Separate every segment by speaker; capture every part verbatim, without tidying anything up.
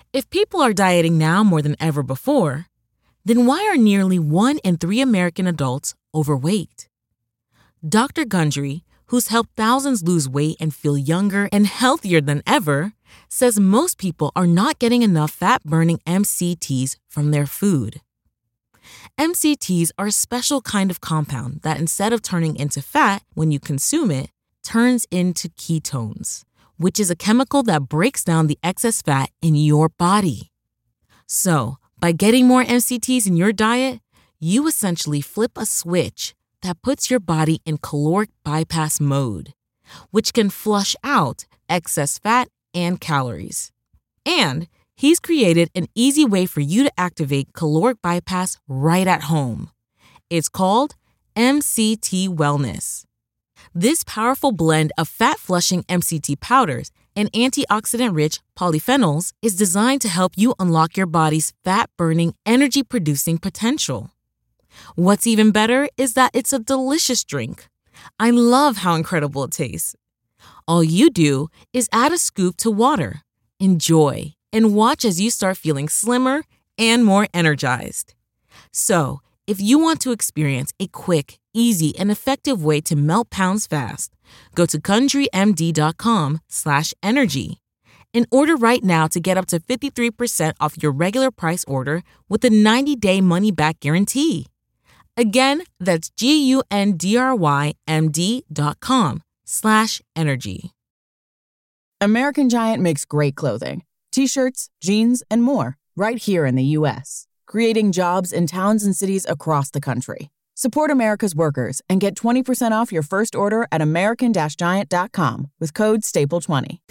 Speaker 1: If people are dieting now more than ever before, then why are nearly one in three American adults overweight? Doctor Gundry, who's helped thousands lose weight and feel younger and healthier than ever, says most people are not getting enough fat-burning M C Ts from their food. M C Ts are a special kind of compound that instead of turning into fat when you consume it, turns into ketones, which is a chemical that breaks down the excess fat in your body. So, by getting more M C Ts in your diet, you essentially flip a switch that puts your body in caloric bypass mode, which can flush out excess fat and calories. And he's created an easy way for you to activate caloric bypass right at home. It's called M C T Wellness. This powerful blend of fat-flushing M C T powders and antioxidant-rich polyphenols is designed to help you unlock your body's fat-burning, energy-producing potential. What's even better is that it's a delicious drink. I love how incredible it tastes. All you do is add a scoop to water, enjoy, and watch as you start feeling slimmer and more energized. So, if you want to experience a quick, easy, and effective way to melt pounds fast, go to GundryMD.com slash energy and order right now to get up to fifty-three percent off your regular price order with a ninety-day money-back guarantee. Again, that's G-U-N-D-R-Y-M-D.com slash energy.
Speaker 2: American Giant makes great clothing, t-shirts, jeans, and more right here in the U S, creating jobs in towns and cities across the country. Support America's workers and get twenty percent off your first order at American Giant dot com with code staple twenty.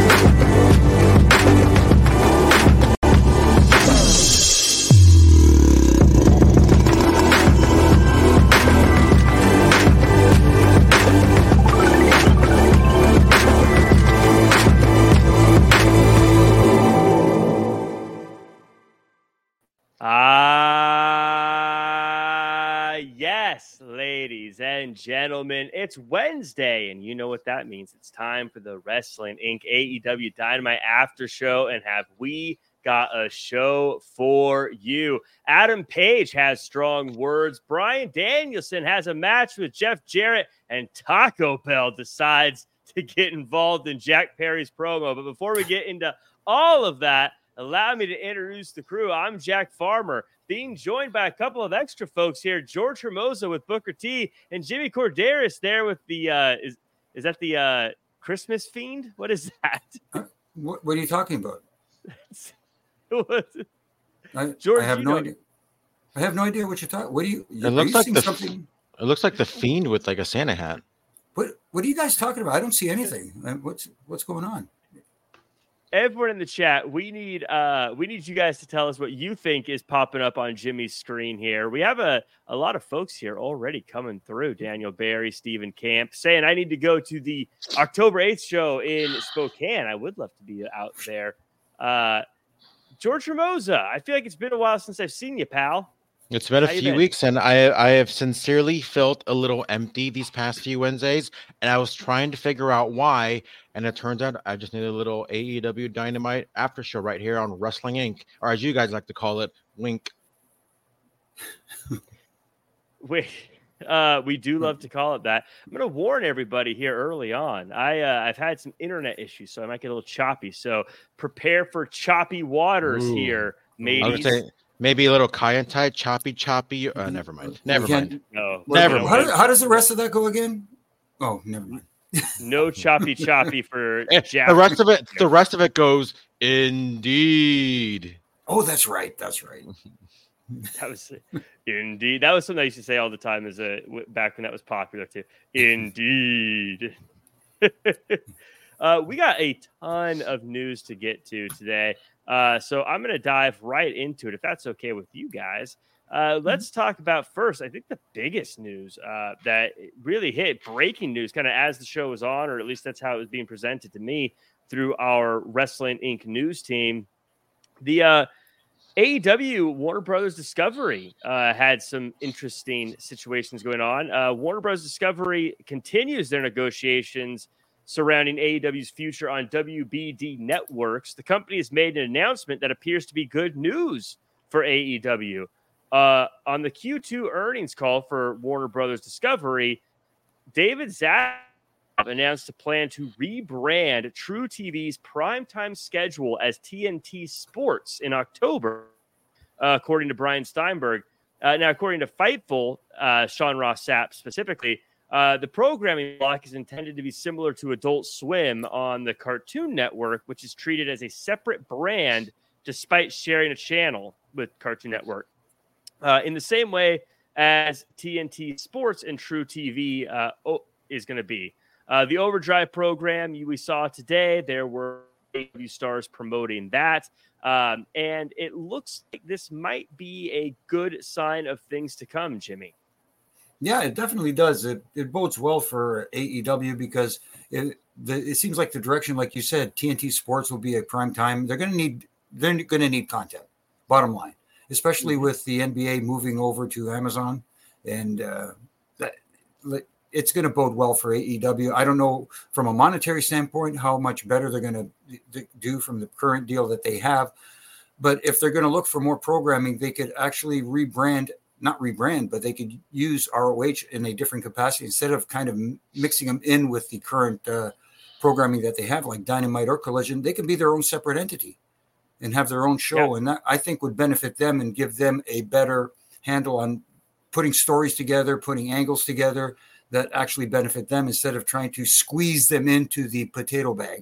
Speaker 3: Ah, uh, yes, ladies and gentlemen, it's Wednesday, and you know what that means. It's time for the Wrestling Incorporated. A E W Dynamite After Show, and have we got a show for you. Adam Page has strong words. Bryan Danielson has a match with Jeff Jarrett, and Taco Bell decides to get involved in Jack Perry's promo. But before we get into all of that, allow me to introduce the crew. I'm Jack Farmer, being joined by a couple of extra folks here. George Hermoso with Booker T, and Jimmy Corderas there with the, uh, is is that the uh, Christmas Fiend? What is that?
Speaker 4: Uh, what, what are you talking about? I,
Speaker 3: George,
Speaker 4: I have no
Speaker 3: know.
Speaker 4: idea. I have no idea what you're talking. What do you?
Speaker 5: It looks like the
Speaker 4: something?
Speaker 5: It looks like the Fiend with like a Santa hat.
Speaker 4: What What are you guys talking about? I don't see anything. What's What's going on?
Speaker 3: Everyone in the chat, we need uh, we need you guys to tell us what you think is popping up on Jimmy's screen here. We have a, a lot of folks here already coming through. Daniel Barry, Stephen Camp, saying I need to go to the October eighth show in Spokane. I would love to be out there. Uh, George Hermosa, I feel like it's been a while since I've seen you, pal.
Speaker 5: It's been a
Speaker 3: How you
Speaker 5: few
Speaker 3: been?
Speaker 5: weeks, and I I have sincerely felt a little empty these past few Wednesdays, and I was trying to figure out why, and it turns out I just need a little A E W Dynamite after show right here on Wrestling Incorporated, or as you guys like to call it, Wink.
Speaker 3: We, uh, we do love to call it that. I'm going to warn everybody here early on. I, uh, I've had some internet issues, so I might get a little choppy. So prepare for choppy waters
Speaker 5: Ooh.
Speaker 3: here,
Speaker 5: I
Speaker 3: mateys.
Speaker 5: would say maybe a little Kaientai, choppy, choppy. Uh, never mind. Never mind.
Speaker 3: No,
Speaker 5: Never
Speaker 3: no,
Speaker 4: How,
Speaker 5: mind.
Speaker 4: how does the rest of that go again? Oh, never mind.
Speaker 3: no choppy choppy for
Speaker 5: Eh,
Speaker 3: Jack.
Speaker 5: The rest of it, the rest of it goes indeed.
Speaker 4: Oh, that's right. That's right.
Speaker 3: That was indeed. That was something I used to say all the time as a back when that was popular too. Indeed. uh, we got a ton of news to get to today, uh, so I'm going to dive right into it if that's okay with you guys. Uh, let's talk about first. I think the biggest news uh, that really hit, breaking news, kind of as the show was on, or at least that's how it was being presented to me through our Wrestling Incorporated news team. The uh, A E W Warner Brothers Discovery uh, had some interesting situations going on. Uh, Warner Bros. Discovery continues their negotiations surrounding A E W's future on W B D networks, the company has made an announcement that appears to be good news for A E W. Uh, on the Q two earnings call for Warner Brothers Discovery, David Zaslav announced a plan to rebrand True T V's primetime schedule as T N T Sports in October, uh, according to Brian Steinberg. Uh, now, according to Fightful, uh, Sean Ross Sapp specifically, uh, the programming block is intended to be similar to Adult Swim on the Cartoon Network, which is treated as a separate brand despite sharing a channel with Cartoon Network. Uh, in the same way as T N T Sports and True T V uh, is going to be. Uh, the Overdrive program we saw today, there were A E W stars promoting that. Um, and it looks like this might be a good sign of things to come, Jimmy.
Speaker 4: Yeah, it definitely does. It, it bodes well for A E W because it, the, it seems like the direction, like you said, T N T Sports will be a prime time. They're going to need they're going to need content, bottom line, especially mm-hmm. with the N B A moving over to Amazon. And uh, that it's going to bode well for A E W. I don't know from a monetary standpoint how much better they're going to do from the current deal that they have. But if they're going to look for more programming, they could actually rebrand not rebrand, but they could use R O H in a different capacity instead of kind of mixing them in with the current uh, programming that they have, like Dynamite or Collision. They can be their own separate entity and have their own show. Yeah. And that I think would benefit them and give them a better handle on putting stories together, putting angles together that actually benefit them instead of trying to squeeze them into the potato bag.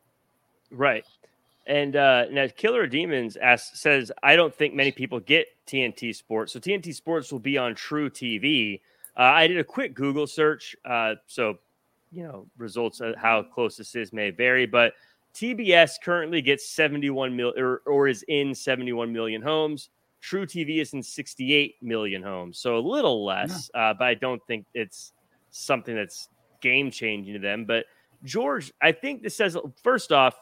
Speaker 3: Right. And uh, now Killer Demons asks, says, I don't think many people get T N T Sports. So T N T Sports will be on True T V. Uh, I did a quick Google search. Uh, so, you know, results of how close this is may vary. But T B S currently gets seventy-one million or, or is in seventy-one million homes. True T V is in sixty-eight million homes. So a little less, yeah. uh, but I don't think it's something that's game changing to them. But George, I think this says, first off,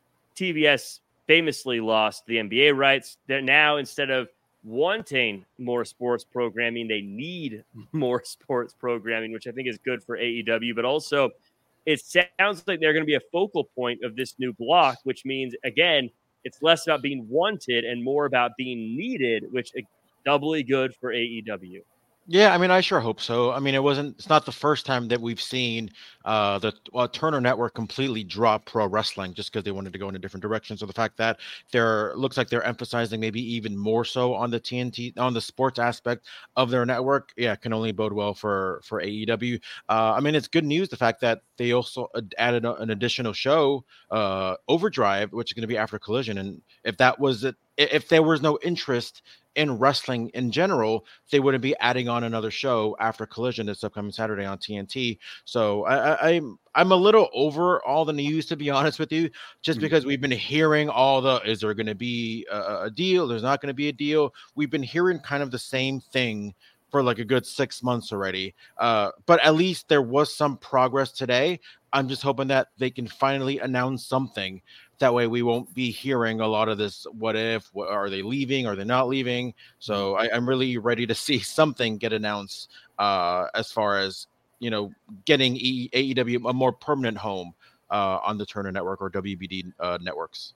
Speaker 3: T B S famously lost the N B A rights. They're now, instead of wanting more sports programming, they need more sports programming, which I think is good for A E W. But also, it sounds like they're going to be a focal point of this new block, which means, again, it's less about being wanted and more about being needed, which is doubly good for A E W.
Speaker 5: Yeah, I mean, I sure hope so. I mean, it wasn't, it's not the first time that we've seen uh, the uh, Turner Network completely drop pro wrestling just because they wanted to go in a different direction. So the fact that they're, looks like they're emphasizing maybe even more so on the T N T, on the sports aspect of their network, yeah, can only bode well for, for A E W. Uh, I mean, it's good news, the fact that they also added a, an additional show, uh, Overdrive, which is going to be after Collision. And if that was it, if there was no interest in wrestling in general, they wouldn't be adding on another show after Collision this upcoming Saturday on T N T. So I, I, I'm I'm a little over all the news, to be honest with you, just mm-hmm. because we've been hearing all the, is there going to be a, a deal? There's not going to be a deal. We've been hearing kind of the same thing for like a good six months already. Uh, but at least there was some progress today. I'm just hoping that they can finally announce something. That way we won't be hearing a lot of this, what if, what, are they leaving? Are they not leaving? So I, I'm really ready to see something get announced uh, as far as, you know, getting e- A E W a more permanent home uh, on the Turner Network or W B D uh, networks.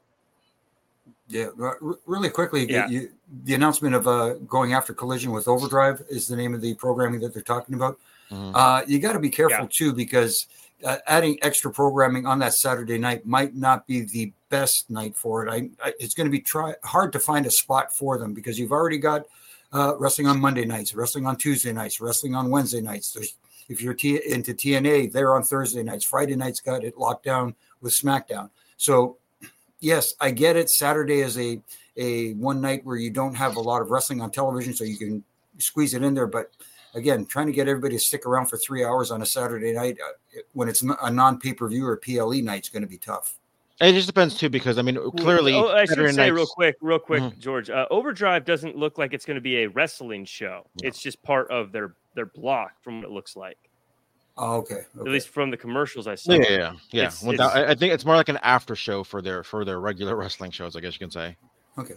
Speaker 4: Yeah, r- really quickly,
Speaker 3: yeah.
Speaker 4: You, the announcement of uh, going after Collision with Overdrive is the name of the programming that they're talking about. Mm-hmm. Uh, you got to be careful, yeah. too, because uh, adding extra programming on that Saturday night might not be the best night for it. I, I, it's going to be try, hard to find a spot for them because you've already got uh, wrestling on Monday nights, wrestling on Tuesday nights, wrestling on Wednesday nights. There's, if you're T, into T N A, they're on Thursday nights. Friday nights got it locked down with SmackDown. So, yes, I get it. Saturday is a, a one night where you don't have a lot of wrestling on television, so you can squeeze it in there. But again, trying to get everybody to stick around for three hours on a Saturday night uh, when it's a non-pay-per-view or P L E night is going to be tough.
Speaker 5: It just depends too, because I mean, clearly,
Speaker 3: oh, I should
Speaker 5: Saturday
Speaker 3: say
Speaker 5: nights...
Speaker 3: real quick, real quick,
Speaker 5: mm-hmm.
Speaker 3: George. Uh, Overdrive doesn't look like it's going to be a wrestling show. No. It's just part of their their block, from what it looks like.
Speaker 4: Oh, okay. okay.
Speaker 3: At least from the commercials I saw.
Speaker 5: Yeah, yeah, yeah.
Speaker 3: It's,
Speaker 5: Without,
Speaker 3: it's,
Speaker 5: I think it's more like an after show for their for their regular wrestling shows, I guess you can say.
Speaker 4: Okay.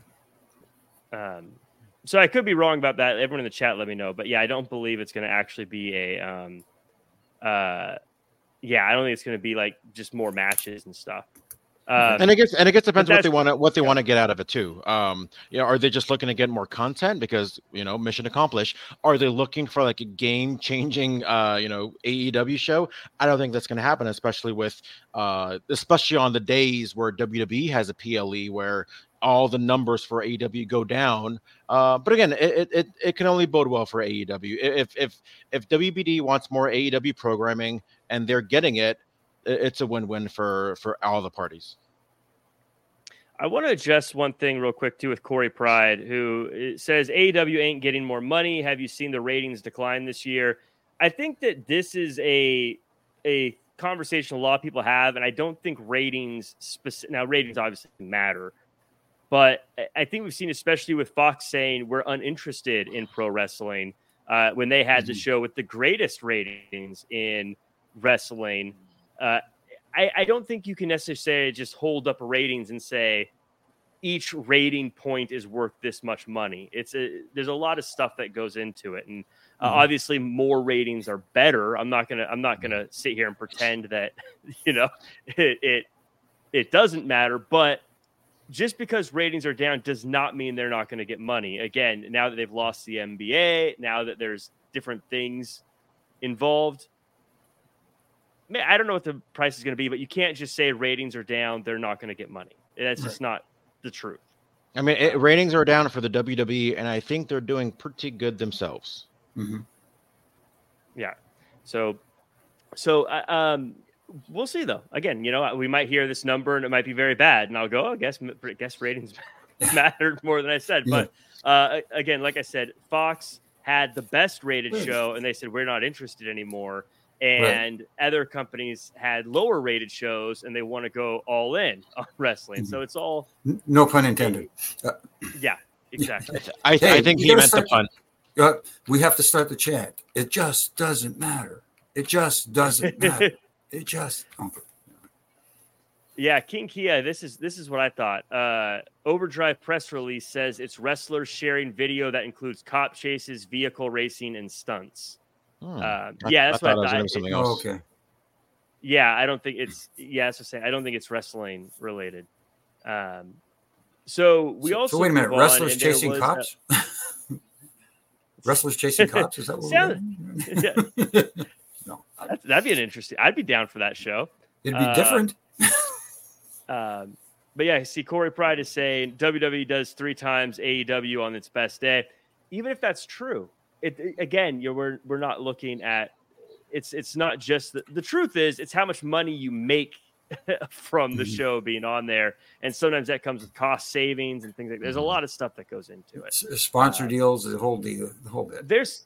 Speaker 3: Um, so I could be wrong about that. Everyone in the chat, let me know. But yeah, I don't believe it's going to actually be a um, uh, yeah, I don't think it's going to be like just more matches and stuff. Um,
Speaker 5: and I guess and I guess depends what they want to what they
Speaker 3: yeah.
Speaker 5: want to get out of it too. Um, you know, are they just looking to get more content because you know mission accomplished? Are they looking for like a game changing uh, you know A E W show? I don't think that's going to happen, especially with uh, especially on the days where W W E has a P L E where all the numbers for A E W go down. Uh, but again, it, it it can only bode well for A E W. If if if W B D wants more A E W programming and they're getting it, it's a win-win for for all the parties.
Speaker 3: I want to address one thing real quick too with Corey Pride, who says A E W ain't getting more money. Have you seen the ratings decline this year? I think that this is a a conversation a lot of people have, and I don't think ratings specific now ratings obviously matter, but I think we've seen, especially with Fox saying we're uninterested in pro wrestling uh, when they had mm-hmm. the show with the greatest ratings in wrestling. Uh, I, I don't think you can necessarily just hold up ratings and say each rating point is worth this much money. It's a, there's a lot of stuff that goes into it. And uh, mm-hmm. obviously more ratings are better. I'm not going to, I'm not going to sit here and pretend that, you know, it, it, it doesn't matter, but just because ratings are down does not mean they're not going to get money. Again, now that they've lost the N B A, now that there's different things involved, I don't know what the price is going to be, but you can't just say ratings are down, they're not going to get money. That's just right. not the truth.
Speaker 5: I mean, it, ratings are down for the W W E, and I think they're doing pretty good themselves.
Speaker 4: Mm-hmm.
Speaker 3: Yeah. So, so uh, um, we'll see, though. Again, you know, we might hear this number, and it might be very bad, and I'll go, oh, I guess, I guess ratings mattered more than I said. Yeah. But, uh, again, like I said, Fox had the best rated show, and they said, we're not interested anymore. And right. other companies had lower rated shows and they want to go all in on wrestling. Mm-hmm. So it's all
Speaker 4: no pun intended. Uh,
Speaker 3: yeah, exactly.
Speaker 5: I, hey, I think he meant the pun.
Speaker 4: Uh, we have to start the chant. It just doesn't matter. It just doesn't matter. It just. Oh.
Speaker 3: Yeah, King Kia. This is this is what I thought. Uh, Overdrive press release says it's wrestlers sharing video that includes cop chases, vehicle racing, and stunts.
Speaker 5: Hmm.
Speaker 3: Uh, yeah, that's
Speaker 5: I
Speaker 3: what I
Speaker 5: thought.
Speaker 3: thought.
Speaker 5: Something
Speaker 3: it,
Speaker 5: else.
Speaker 4: Oh, okay.
Speaker 3: Yeah, I don't think it's. Yeah, that's what I'm saying. I don't think it's wrestling related. Um, so we
Speaker 4: so,
Speaker 3: also
Speaker 4: so wait a minute. Wrestlers chasing
Speaker 3: was,
Speaker 4: cops. Uh, wrestlers chasing cops. Is that what
Speaker 3: Sound,
Speaker 4: we're
Speaker 3: yeah.
Speaker 4: No,
Speaker 3: That's, that'd be an interesting. I'd be down for that show.
Speaker 4: It'd be
Speaker 3: uh,
Speaker 4: different.
Speaker 3: um, but yeah, see, Corey Pride is saying W W E does three times A E W on its best day. Even if that's true. It, again, you're we're we're not looking at it's it's not just the, the truth is it's how much money you make from the
Speaker 4: mm-hmm.
Speaker 3: show being on there, and sometimes that comes with cost savings and things like that. There's a lot of stuff that goes into it.
Speaker 4: Sponsor
Speaker 3: uh,
Speaker 4: deals, the whole deal, the whole bit.
Speaker 3: There's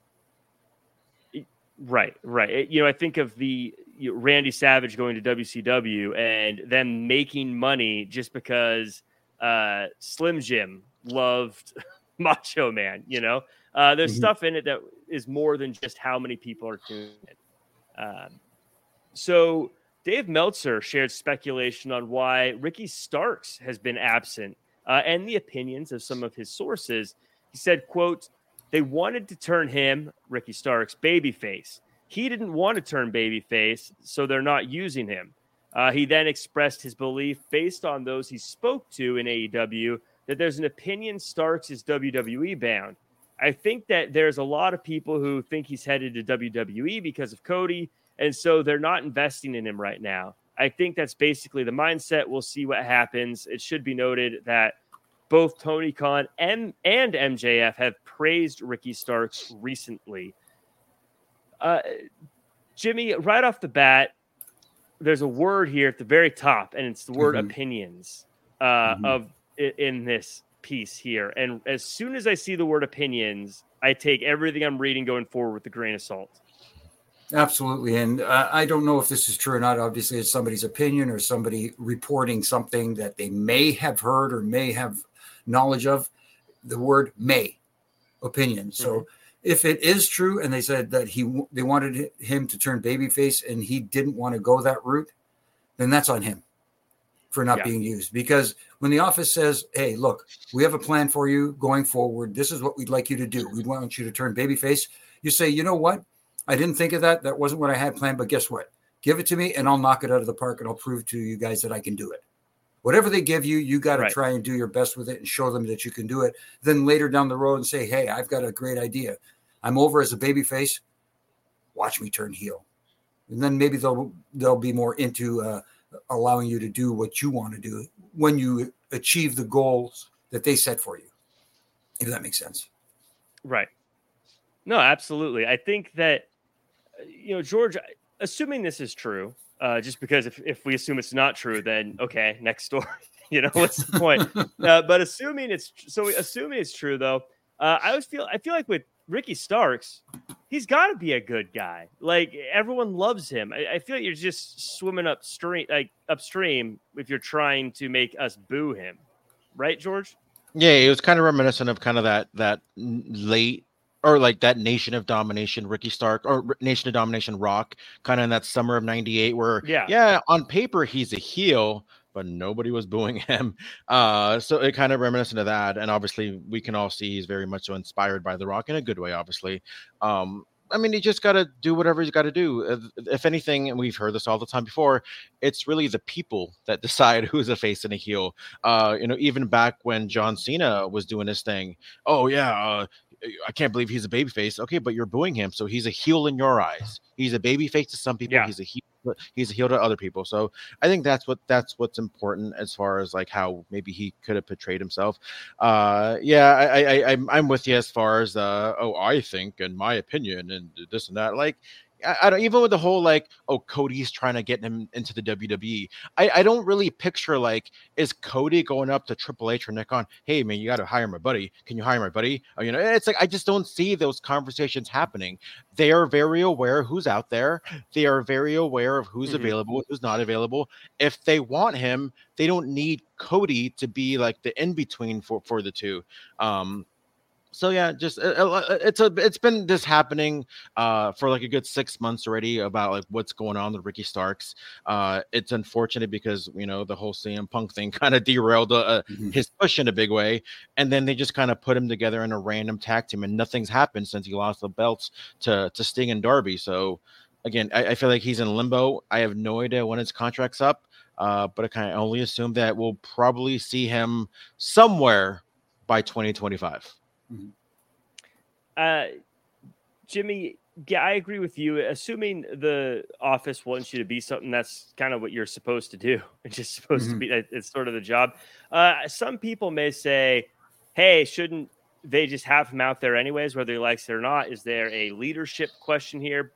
Speaker 3: right, right. It, you know, I think of the you know, Randy Savage going to W C W and them making money just because uh, Slim Jim loved Macho Man. You know. Uh, there's mm-hmm. stuff in it that is more than just how many people are doing it. Um, so Dave Meltzer shared speculation on why Ricky Starks has been absent uh, and the opinions of some of his sources. He said, quote, they wanted to turn him, Ricky Starks, babyface. He didn't want to turn babyface, so they're not using him. Uh, he then expressed his belief based on those he spoke to in A E W that there's an opinion Starks is W W E bound. I think that there's a lot of people who think he's headed to W W E because of Cody, and so they're not investing in him right now. I think that's basically the mindset. We'll see what happens. It should be noted that both Tony Khan and, and M J F have praised Ricky Starks recently. Uh, Jimmy, right off the bat, there's a word here at the very top, and it's the word mm-hmm. opinions uh, mm-hmm. of in this piece here. And as soon as I see the word opinions, I take everything I'm reading going forward with a grain of salt.
Speaker 4: Absolutely. And uh, I don't know if this is true or not. Obviously, it's somebody's opinion or somebody reporting something that they may have heard or may have knowledge of. The word may, opinion. So mm-hmm. if it is true and they said that he they wanted him to turn babyface and he didn't want to go that route, then that's on him for not yeah. being used. Because when the office says, hey, look, we have a plan for you going forward. This is what we'd like you to do. We want you to turn babyface. You say, you know what? I didn't think of that. That wasn't what I had planned. But guess what? Give it to me and I'll knock it out of the park and I'll prove to you guys that I can do it. Whatever they give you, you got to right. try and do your best with it and show them that you can do it. Then later down the road and say, hey, I've got a great idea. I'm over as a babyface. Watch me turn heel. And then maybe they'll they'll be more into uh, allowing you to do what you want to do when you achieve the goals that they set for you. If that makes sense.
Speaker 3: Right. No, absolutely. I think that, you know, George, assuming this is true, Uh, just because if, if we assume it's not true, then okay, next story. You know, what's the point? Uh, but assuming it's so, assuming it's true though, uh, I always feel I feel like with Ricky Starks, he's got to be a good guy. Like everyone loves him. I, I feel like you're just swimming upstream, like upstream, if you're trying to make us boo him, right, George?
Speaker 5: Yeah, it was kind of reminiscent of kind of that that late. Or like that Nation of Domination, Ricky Stark, or Nation of Domination Rock, kind of in that summer of ninety-eight, where, yeah, yeah, on paper, he's a heel, but nobody was booing him. Uh, so it kind of reminiscent of that. And obviously, we can all see he's very much so inspired by The Rock in a good way, obviously. Um, I mean, you just got to do whatever he's got to do. If anything, and we've heard this all the time before, it's really the people that decide who's a face and a heel. Uh, you know, even back when John Cena was doing his thing, oh, yeah, uh, I can't believe he's a babyface. Okay, but you're booing him, so he's a heel in your eyes. He's a babyface to some people. Yeah. He's a heel. He's a heel to other people. So I think that's what that's what's important as far as like how maybe he could have portrayed himself. Uh, yeah, I, I, I I'm with you as far as uh, oh, I think and my opinion and this and that. Like, I, I don't even with the whole like, oh, Cody's trying to get him into the W W E. I, I don't really picture like, is Cody going up to Triple H or Nick on, hey man, you got to hire my buddy. Can you hire my buddy? Oh, you know, it's like I just don't see those conversations happening. They are very aware who's out there. They are very aware of who's mm-hmm. available, who's not available. If they want him, they don't need Cody to be like the in between for for the two. Um, So yeah, just uh, it's a it's been this happening uh, for like a good six months already about like what's going on with Ricky Starks. Uh, it's unfortunate because you know the whole C M Punk thing kind of derailed uh, mm-hmm. his push in a big way, and then they just kind of put him together in a random tag team, and nothing's happened since he lost the belts to to Sting and Darby. So again, I, I feel like he's in limbo. I have no idea when his contract's up, uh, but I kind of only assume that we'll probably see him somewhere by twenty twenty-five.
Speaker 3: Mm-hmm. Uh, Jimmy, yeah, I agree with you. Assuming the office wants you to be something, that's kind of what you're supposed to do. It's just supposed mm-hmm. to be, it's sort of the job. Uh, some people may say, hey, shouldn't they just have him out there anyways, whether he likes it or not? Is there a leadership question here?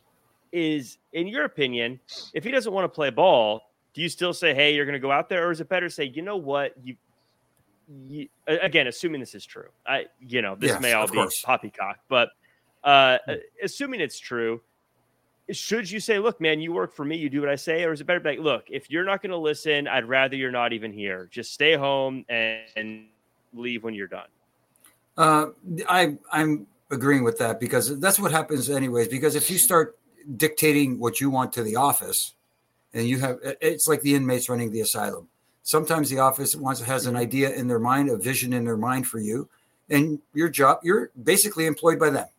Speaker 3: Is, in your opinion, if he doesn't want to play ball, do you still say, hey, you're going to go out there? Or is it better to say, you know what, you, You, again, assuming this is true, I, you know, this yes, may all be course. poppycock, but uh, mm. assuming it's true, should you say, look, man, you work for me, you do what I say? Or is it better to be like, look, if you're not going to listen, I'd rather you're not even here. Just stay home and, and leave when you're done.
Speaker 4: Uh, I, I'm agreeing with that because that's what happens anyways, because if you start dictating what you want to the office and you have, it's like the inmates running the asylum. Sometimes the office wants has an idea in their mind, a vision in their mind for you, and your job, you're basically employed by them.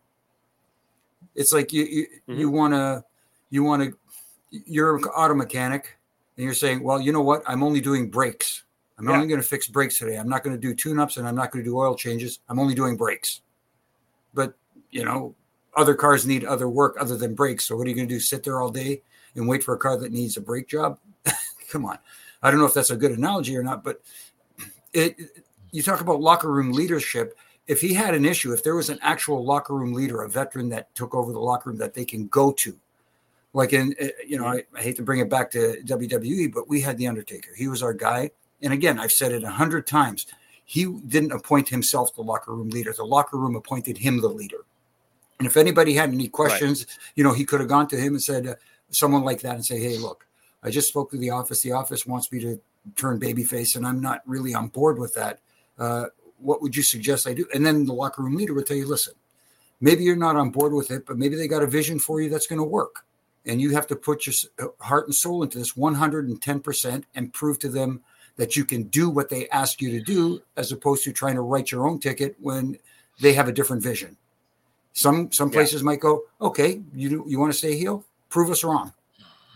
Speaker 4: It's like you you, mm-hmm. you want to you want to you're an auto mechanic, and you're saying, well, you know what? I'm only doing brakes. I'm yeah. only going to fix brakes today. I'm not going to do tune-ups, and I'm not going to do oil changes. I'm only doing brakes. But you know, other cars need other work other than brakes. So what are you going to do? Sit there all day and wait for a car that needs a brake job? Come on. I don't know if that's a good analogy or not, but it, you talk about locker room leadership. If he had an issue, if there was an actual locker room leader, a veteran that took over the locker room that they can go to, like in, you know, I, I hate to bring it back to W W E, but we had The Undertaker. He was our guy. And again, I've said it a hundred times. He didn't appoint himself the locker room leader. The locker room appointed him the leader. And if anybody had any questions, right. you know, he could have gone to him and said, uh, someone like that and say, hey, look, I just spoke to the office. The office wants me to turn babyface, and I'm not really on board with that. Uh, what would you suggest I do? And then the locker room leader would tell you, listen, maybe you're not on board with it, but maybe they got a vision for you that's going to work. And you have to put your heart and soul into this one hundred ten percent and prove to them that you can do what they ask you to do, as opposed to trying to write your own ticket when they have a different vision. Some some places yeah. might go, okay, you you want to stay heel? Prove us wrong.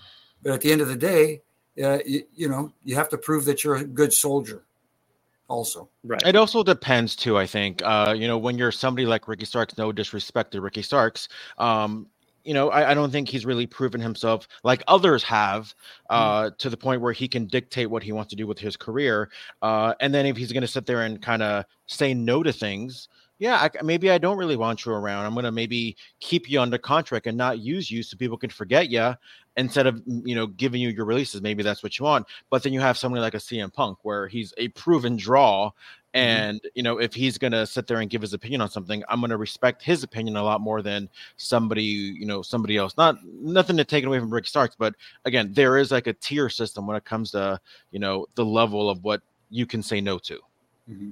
Speaker 4: But at the end of the day, uh, you, you know, you have to prove that you're a good soldier also.
Speaker 3: Right.
Speaker 5: It also depends too, I think. Uh, you know, when you're somebody like Ricky Starks, no disrespect to Ricky Starks, um, you know, I, I don't think he's really proven himself like others have uh, mm. to the point where he can dictate what he wants to do with his career. Uh, and then if he's going to sit there and kind of say no to things, yeah, I, maybe I don't really want you around. I'm going to maybe keep you under contract and not use you so people can forget you instead of, you know, giving you your releases. Maybe that's what you want. But then you have somebody like a C M Punk where he's a proven draw. And, mm-hmm. you know, if he's going to sit there and give his opinion on something, I'm going to respect his opinion a lot more than somebody, you know, somebody else. Not nothing to take it away from Ricky Starks. But again, there is like a tier system when it comes to, you know, the level of what you can say no to.
Speaker 3: Mm-hmm.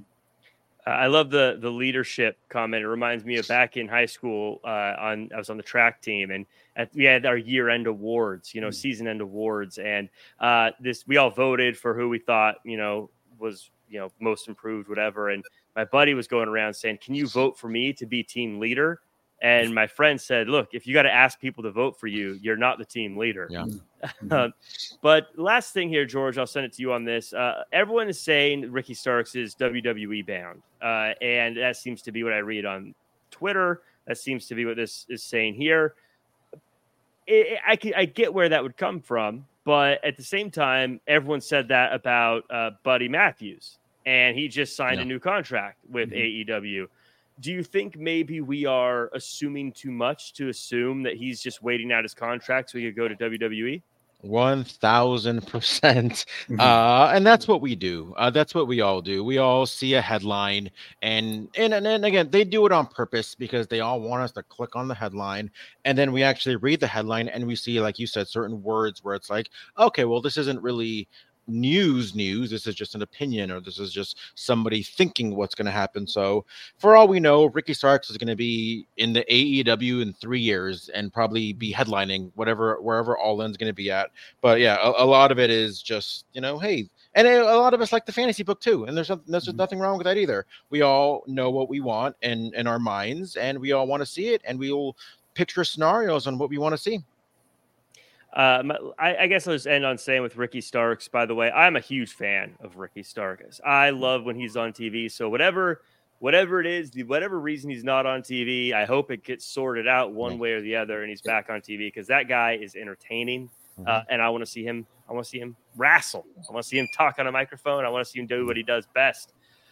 Speaker 3: I love the the leadership comment. It reminds me of back in high school. Uh, on I was on the track team, and at, we had our year end awards, you know, mm-hmm. season end awards, and uh, this we all voted for who we thought, you know, was you know most improved, whatever. And my buddy was going around saying, "Can you vote for me to be team leader?" And my friend said, "Look, if you got to ask people to vote for you, you're not the team leader."
Speaker 5: Yeah.
Speaker 3: uh, but last thing here, George, I'll send it to you on this. Uh, everyone is saying Ricky Starks is W W E bound, uh, and that seems to be what I read on Twitter. That seems to be what this is saying here. It, it, I, can, I get where that would come from, but at the same time, everyone said that about uh, Buddy Matthews, and he just signed yeah. a new contract with mm-hmm. A E W. Do you think maybe we are assuming too much to assume that he's just waiting out his contract so he could go to W W E?
Speaker 5: One thousand percent. Uh, and that's what we do. Uh, that's what we all do. We all see a headline and, and, and, and again, they do it on purpose because they all want us to click on the headline. And then we actually read the headline and we see, like you said, certain words where it's like, okay, well, this isn't really news news. This is just an opinion, or this is just somebody thinking what's going to happen. So for all we know, Ricky Starks is going to be in the A E W in three years and probably be headlining whatever, wherever All In's going to be at. But yeah, a, a lot of it is just, you know, hey, and a, a lot of us like the fantasy book too. And there's, there's mm-hmm. nothing wrong with that either. We all know what we want in, in our minds, and we all want to see it, and we will picture scenarios on what we want to see.
Speaker 3: Um, I, I guess I'll just end on saying with Ricky Starks, by the way, I'm a huge fan of Ricky Starks. I love when he's on T V. So whatever, whatever it is, whatever reason he's not on T V, I hope it gets sorted out one way or the other and he's back on T V, because that guy is entertaining. Mm-hmm. Uh, and I want to see him. I want to see him wrestle. I want to see him talk on a microphone. I want to see him do what he does best.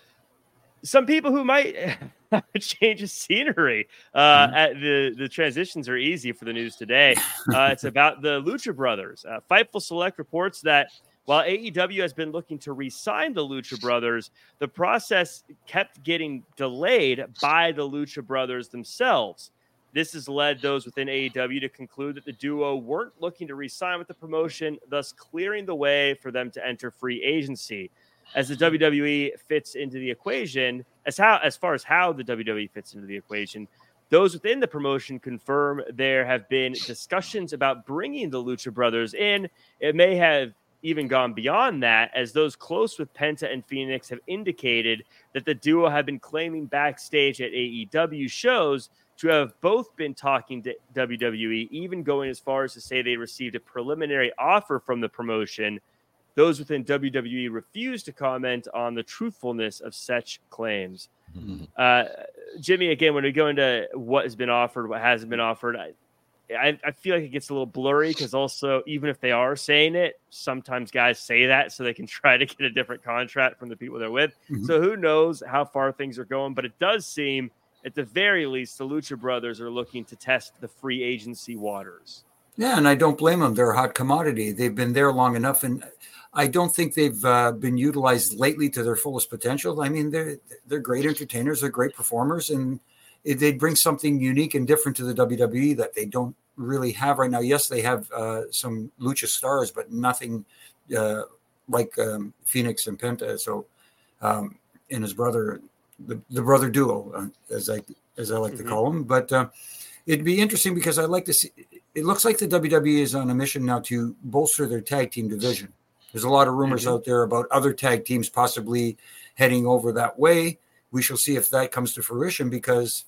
Speaker 3: Some people who might change of scenery. Uh, mm-hmm. at the, the transitions are easy for the news today. Uh, it's about the Lucha Brothers. Uh, Fightful Select reports that while A E W has been looking to re-sign the Lucha Brothers, the process kept getting delayed by the Lucha Brothers themselves. This has led those within A E W to conclude that the duo weren't looking to re-sign with the promotion, thus clearing the way for them to enter free agency. As the W W E fits into the equation, as how as far as how the W W E fits into the equation, those within the promotion confirm there have been discussions about bringing the Lucha Brothers in. It may have even gone beyond that, as those close with Penta and Phoenix have indicated that the duo have been claiming backstage at A E W shows to have both been talking to W W E, even going as far as to say they received a preliminary offer from the promotion. Those within W W E refuse to comment on the truthfulness of such claims. Mm-hmm. Uh, Jimmy, again, when we go into what has been offered, what hasn't been offered, I, I, I feel like it gets a little blurry, because also, even if they are saying it, sometimes guys say that so they can try to get a different contract from the people they're with. Mm-hmm. So who knows how far things are going, but it does seem, at the very least, the Lucha Brothers are looking to test the free agency waters.
Speaker 4: Yeah, and I don't blame them. They're a hot commodity. They've been there long enough, and I don't think they've uh, been utilized lately to their fullest potential. I mean, they're they're great entertainers, they're great performers, and they bring something unique and different to the W W E that they don't really have right now. Yes, they have uh, some lucha stars, but nothing uh, like um, Phoenix and Penta. So, um, and his brother, the, the brother duo, uh, as I as I like mm-hmm. to call them. But uh, it'd be interesting, because I'd like to see. It looks like the W W E is on a mission now to bolster their tag team division. There's a lot of rumors mm-hmm. out there about other tag teams possibly heading over that way. We shall see if that comes to fruition, because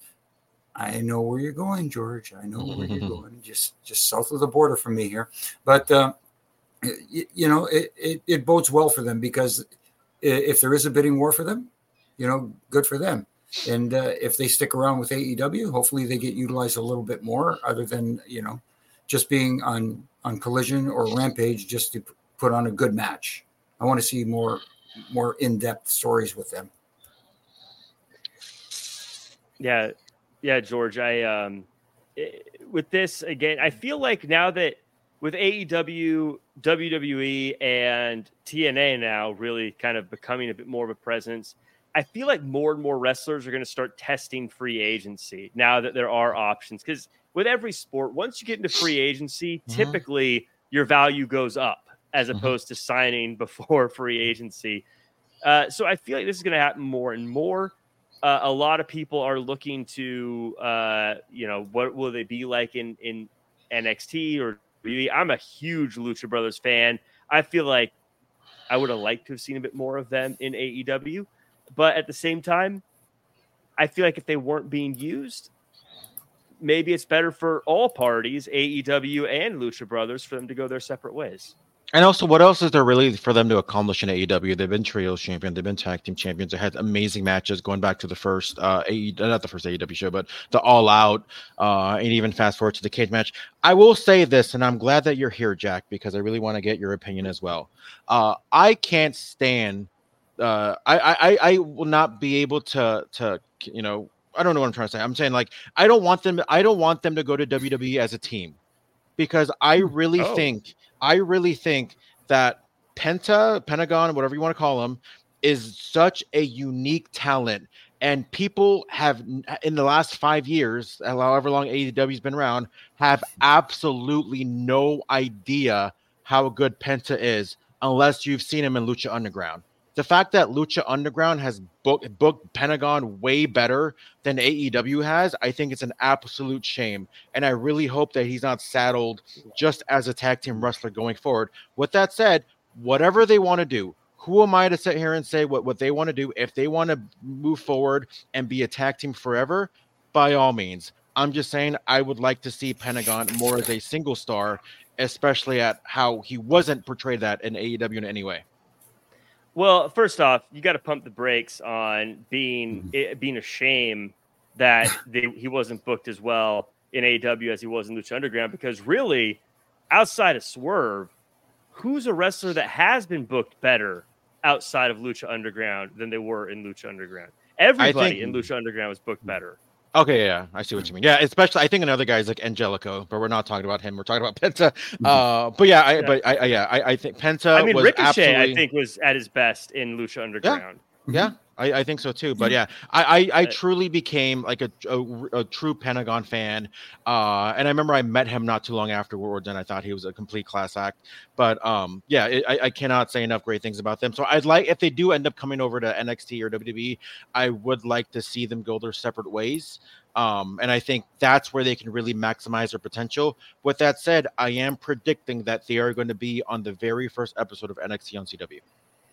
Speaker 4: I know where you're going, George. I know where you're going, just just south of the border from me here. But uh, you, you know, it, it, it bodes well for them because if there is a bidding war for them, you know, good for them. And uh, if they stick around with A E W, hopefully they get utilized a little bit more other than, you know, just being on, on Collision or Rampage just to put on a good match. I want to see more, more in-depth stories with them.
Speaker 3: Yeah. Yeah, George, I, um, with this again, I feel like now that with A E W, W W E, and T N A now really kind of becoming a bit more of a presence, I feel like more and more wrestlers are going to start testing free agency now that there are options. Because with every sport, once you get into free agency, mm-hmm. typically your value goes up as opposed mm-hmm. to signing before free agency. Uh, so I feel like this is going to happen more and more. Uh, a lot of people are looking to, uh, you know, what will they be like in, in N X T or W W E? I'm a huge Lucha Brothers fan. I feel like I would have liked to have seen a bit more of them in A E W. But at the same time, I feel like if they weren't being used, maybe it's better for all parties, A E W and Lucha Brothers, for them to go their separate ways.
Speaker 5: And also, what else is there really for them to accomplish in A E W? They've been trios champion, they've been tag team champions, they had amazing matches going back to the first, uh, A E, not the first A E W show, but the All Out, uh, and even fast forward to the cage match. I will say this, and I'm glad that you're here, Jack, because I really want to get your opinion as well. Uh, I can't stand. Uh, I, I I will not be able to to you know I don't know what I'm trying to say. I'm saying like I don't want them. I don't want them to go to W W E as a team, because I really oh. think I really think that Penta, Pentagon, whatever you want to call them, is such a unique talent, and people have in the last five years, however long A E W's been around, have absolutely no idea how good Penta is unless you've seen him in Lucha Underground. The fact that Lucha Underground has booked, booked Pentagon way better than A E W has, I think it's an absolute shame. And I really hope that he's not saddled just as a tag team wrestler going forward. With that said, whatever they want to do, who am I to sit here and say what, what they want to do? If they want to move forward and be a tag team forever, by all means. I'm just saying I would like to see Pentagon more as a single star, especially at how he wasn't portrayed that in A E W in any way.
Speaker 3: Well, first off, you got to pump the brakes on being it being a shame that they, he wasn't booked as well in A E W as he was in Lucha Underground, because really, outside of Swerve, who's a wrestler that has been booked better outside of Lucha Underground than they were in Lucha Underground? Everybody think, in Lucha Underground was booked better.
Speaker 5: Okay, yeah, I see what you mean. Yeah, especially I think another guy is like Angelico, but we're not talking about him. We're talking about Penta. Uh, but yeah, I, yeah. but I, I, yeah, I, I think Penta.
Speaker 3: I mean,
Speaker 5: was
Speaker 3: Ricochet,
Speaker 5: absolutely...
Speaker 3: I think, was at his best in Lucha Underground.
Speaker 5: Yeah, yeah I, I think so too. But yeah, I, I, I truly became like a, a, a true Pentagon fan. Uh, and I remember I met him not too long afterwards, and I thought he was a complete class act. But um, yeah, it, I, I cannot say enough great things about them. So I'd like, if they do end up coming over to N X T or W W E, I would like to see them go their separate ways. Um, and I think that's where they can really maximize their potential. With that said, I am predicting that they are going to be on the very first episode of N X T on C W.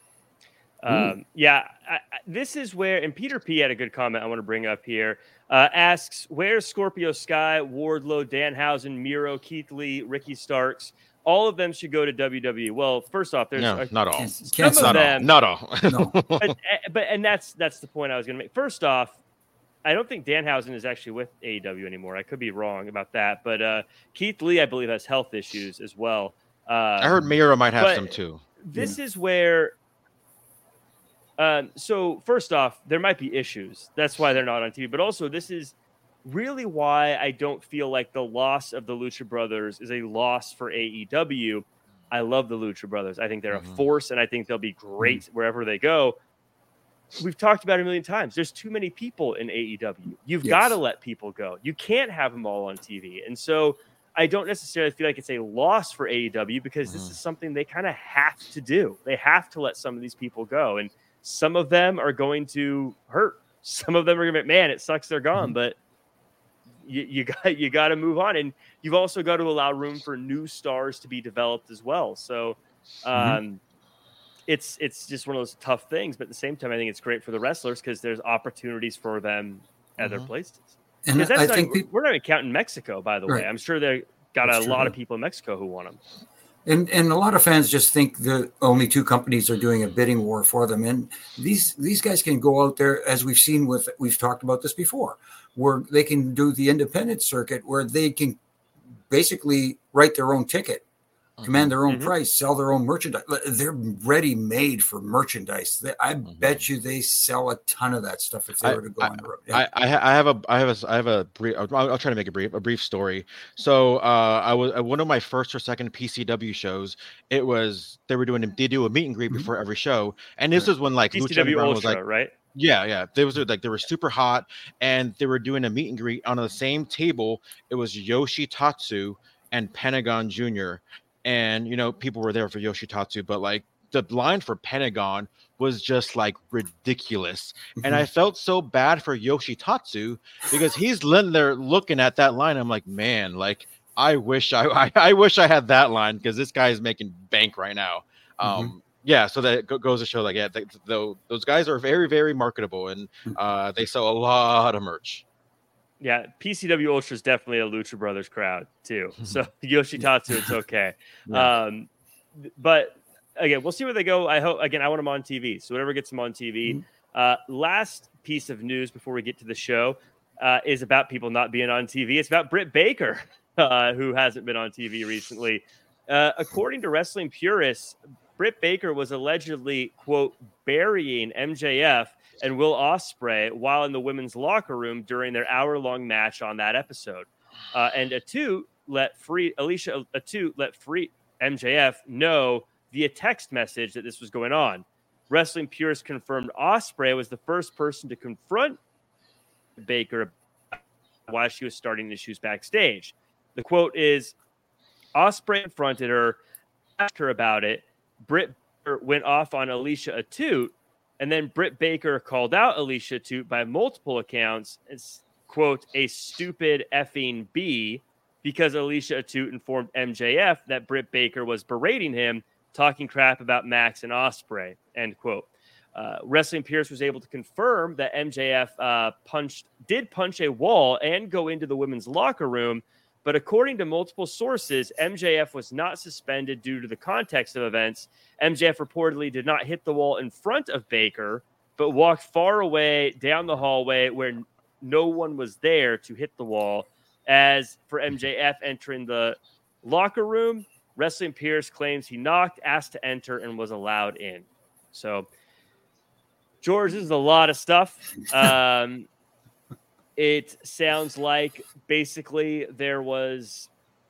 Speaker 3: Um, yeah, I, I, this is where, and Peter P had a good comment I want to bring up here. Uh, asks, where's Scorpio Sky, Wardlow, Danhausen, Miro, Keith Lee, Ricky Starks? All of them should go to W W E. Well, first off, there's
Speaker 5: no,
Speaker 3: a,
Speaker 5: not all.
Speaker 3: Some of
Speaker 5: not
Speaker 3: them,
Speaker 5: all. Not all.
Speaker 4: No.
Speaker 3: but, but and that's that's the point I was going to make. First off, I don't think Danhausen is actually with A E W anymore. I could be wrong about that. But uh, Keith Lee, I believe, has health issues as well. Uh,
Speaker 5: I heard Miro might have some too.
Speaker 3: This
Speaker 4: yeah.
Speaker 3: is where... Um, so, first off, there might be issues. That's why they're not on T V. But also, this is really why I don't feel like the loss of the Lucha Brothers is a loss for A E W. I love the Lucha Brothers. I think they're mm-hmm. a force, and I think they'll be great mm-hmm. wherever they go. We've talked about it a million times. There's too many people in A E W. You've yes. got to let people go. You can't have them all on T V. And so I don't necessarily feel like it's a loss for A E W, because mm-hmm. this is something they kind of have to do. They have to let some of these people go. And some of them are going to hurt. Some of them are going to be, man, it sucks they're gone, mm-hmm. but you, you got you got to move on. And you've also got to allow room for new stars to be developed as well. So um, mm-hmm. it's it's just one of those tough things. But at the same time, I think it's great for the wrestlers because there's opportunities for them at mm-hmm. other places.
Speaker 4: And
Speaker 3: that's
Speaker 4: I
Speaker 3: not,
Speaker 4: think people,
Speaker 3: we're not even counting Mexico, by the
Speaker 4: right.
Speaker 3: way. I'm sure they got
Speaker 4: that's
Speaker 3: a lot
Speaker 4: true.
Speaker 3: of people in Mexico who want them.
Speaker 4: And and a lot of fans just think the only two companies are doing a bidding war for them. And these these guys can go out there, as we've seen with, we've talked about this before, where they can do the independent circuit, where they can basically write their own ticket, command their own mm-hmm. price, sell their own merchandise. They're ready made for merchandise. They, I mm-hmm. bet you they sell a ton of that stuff if they
Speaker 5: I,
Speaker 4: were to go
Speaker 5: I,
Speaker 4: on the road. Yeah.
Speaker 5: I, I have a, I have a, I have a brief. I'll, I'll try to make a brief, a brief story. So uh, I was at one of my first or second P C W shows. It was they were doing they do a meet and greet mm-hmm. before every show, and this right. was when like
Speaker 3: P C W
Speaker 5: Lucha
Speaker 3: Ultra,
Speaker 5: was like,
Speaker 3: right?
Speaker 5: Yeah, yeah. They was like they were super hot, and they were doing a meet and greet on the same table. It was Yoshitatsu and Pentagon Junior And, you know, people were there for Yoshitatsu, but like the line for Pentagon was just like ridiculous. Mm-hmm. And I felt so bad for Yoshitatsu because he's laying there looking at that line. I'm like, man, like I wish I I, I wish I had that line because this guy is making bank right now. Mm-hmm. Um, yeah, so that goes to show like, yeah, they, they, those guys are very, very marketable and uh, they sell a lot of merch.
Speaker 3: Yeah, P C W Ultra is definitely a Lucha Brothers crowd too. So Yoshitatsu, it's okay. yeah. Um, but again, we'll see where they go. I hope again, I want them on T V. So whatever gets them on T V. Mm-hmm. Uh, last piece of news before we get to the show uh, is about people not being on T V. It's about Britt Baker, uh, who hasn't been on T V recently. Uh, according to wrestling purists, Britt Baker was allegedly, quote, burying M J F and Will Ospreay while in the women's locker room during their hour-long match on that episode. Uh, and Atu let free Alicia Atu let free M J F know via text message that this was going on. Wrestling purists confirmed Ospreay was the first person to confront Baker while she was starting issues backstage. The quote is, Ospreay confronted her, asked her about it. Britt Baker went off on Alicia Atu, and then Britt Baker called out Alicia Atu by multiple accounts as, quote, a stupid effing B, because Alicia Atu informed M J F that Britt Baker was berating him, talking crap about Max and Ospreay, end quote. Uh, Wrestling Pierce was able to confirm that M J F uh, punched, did punch a wall and go into the women's locker room, but according to multiple sources, M J F was not suspended due to the context of events. M J F reportedly did not hit the wall in front of Baker, but walked far away down the hallway where no one was there to hit the wall. As for M J F entering the locker room, Wrestling Pierce claims he knocked, asked to enter, and was allowed in. So, George, this is a lot of stuff. Um, it sounds like basically there was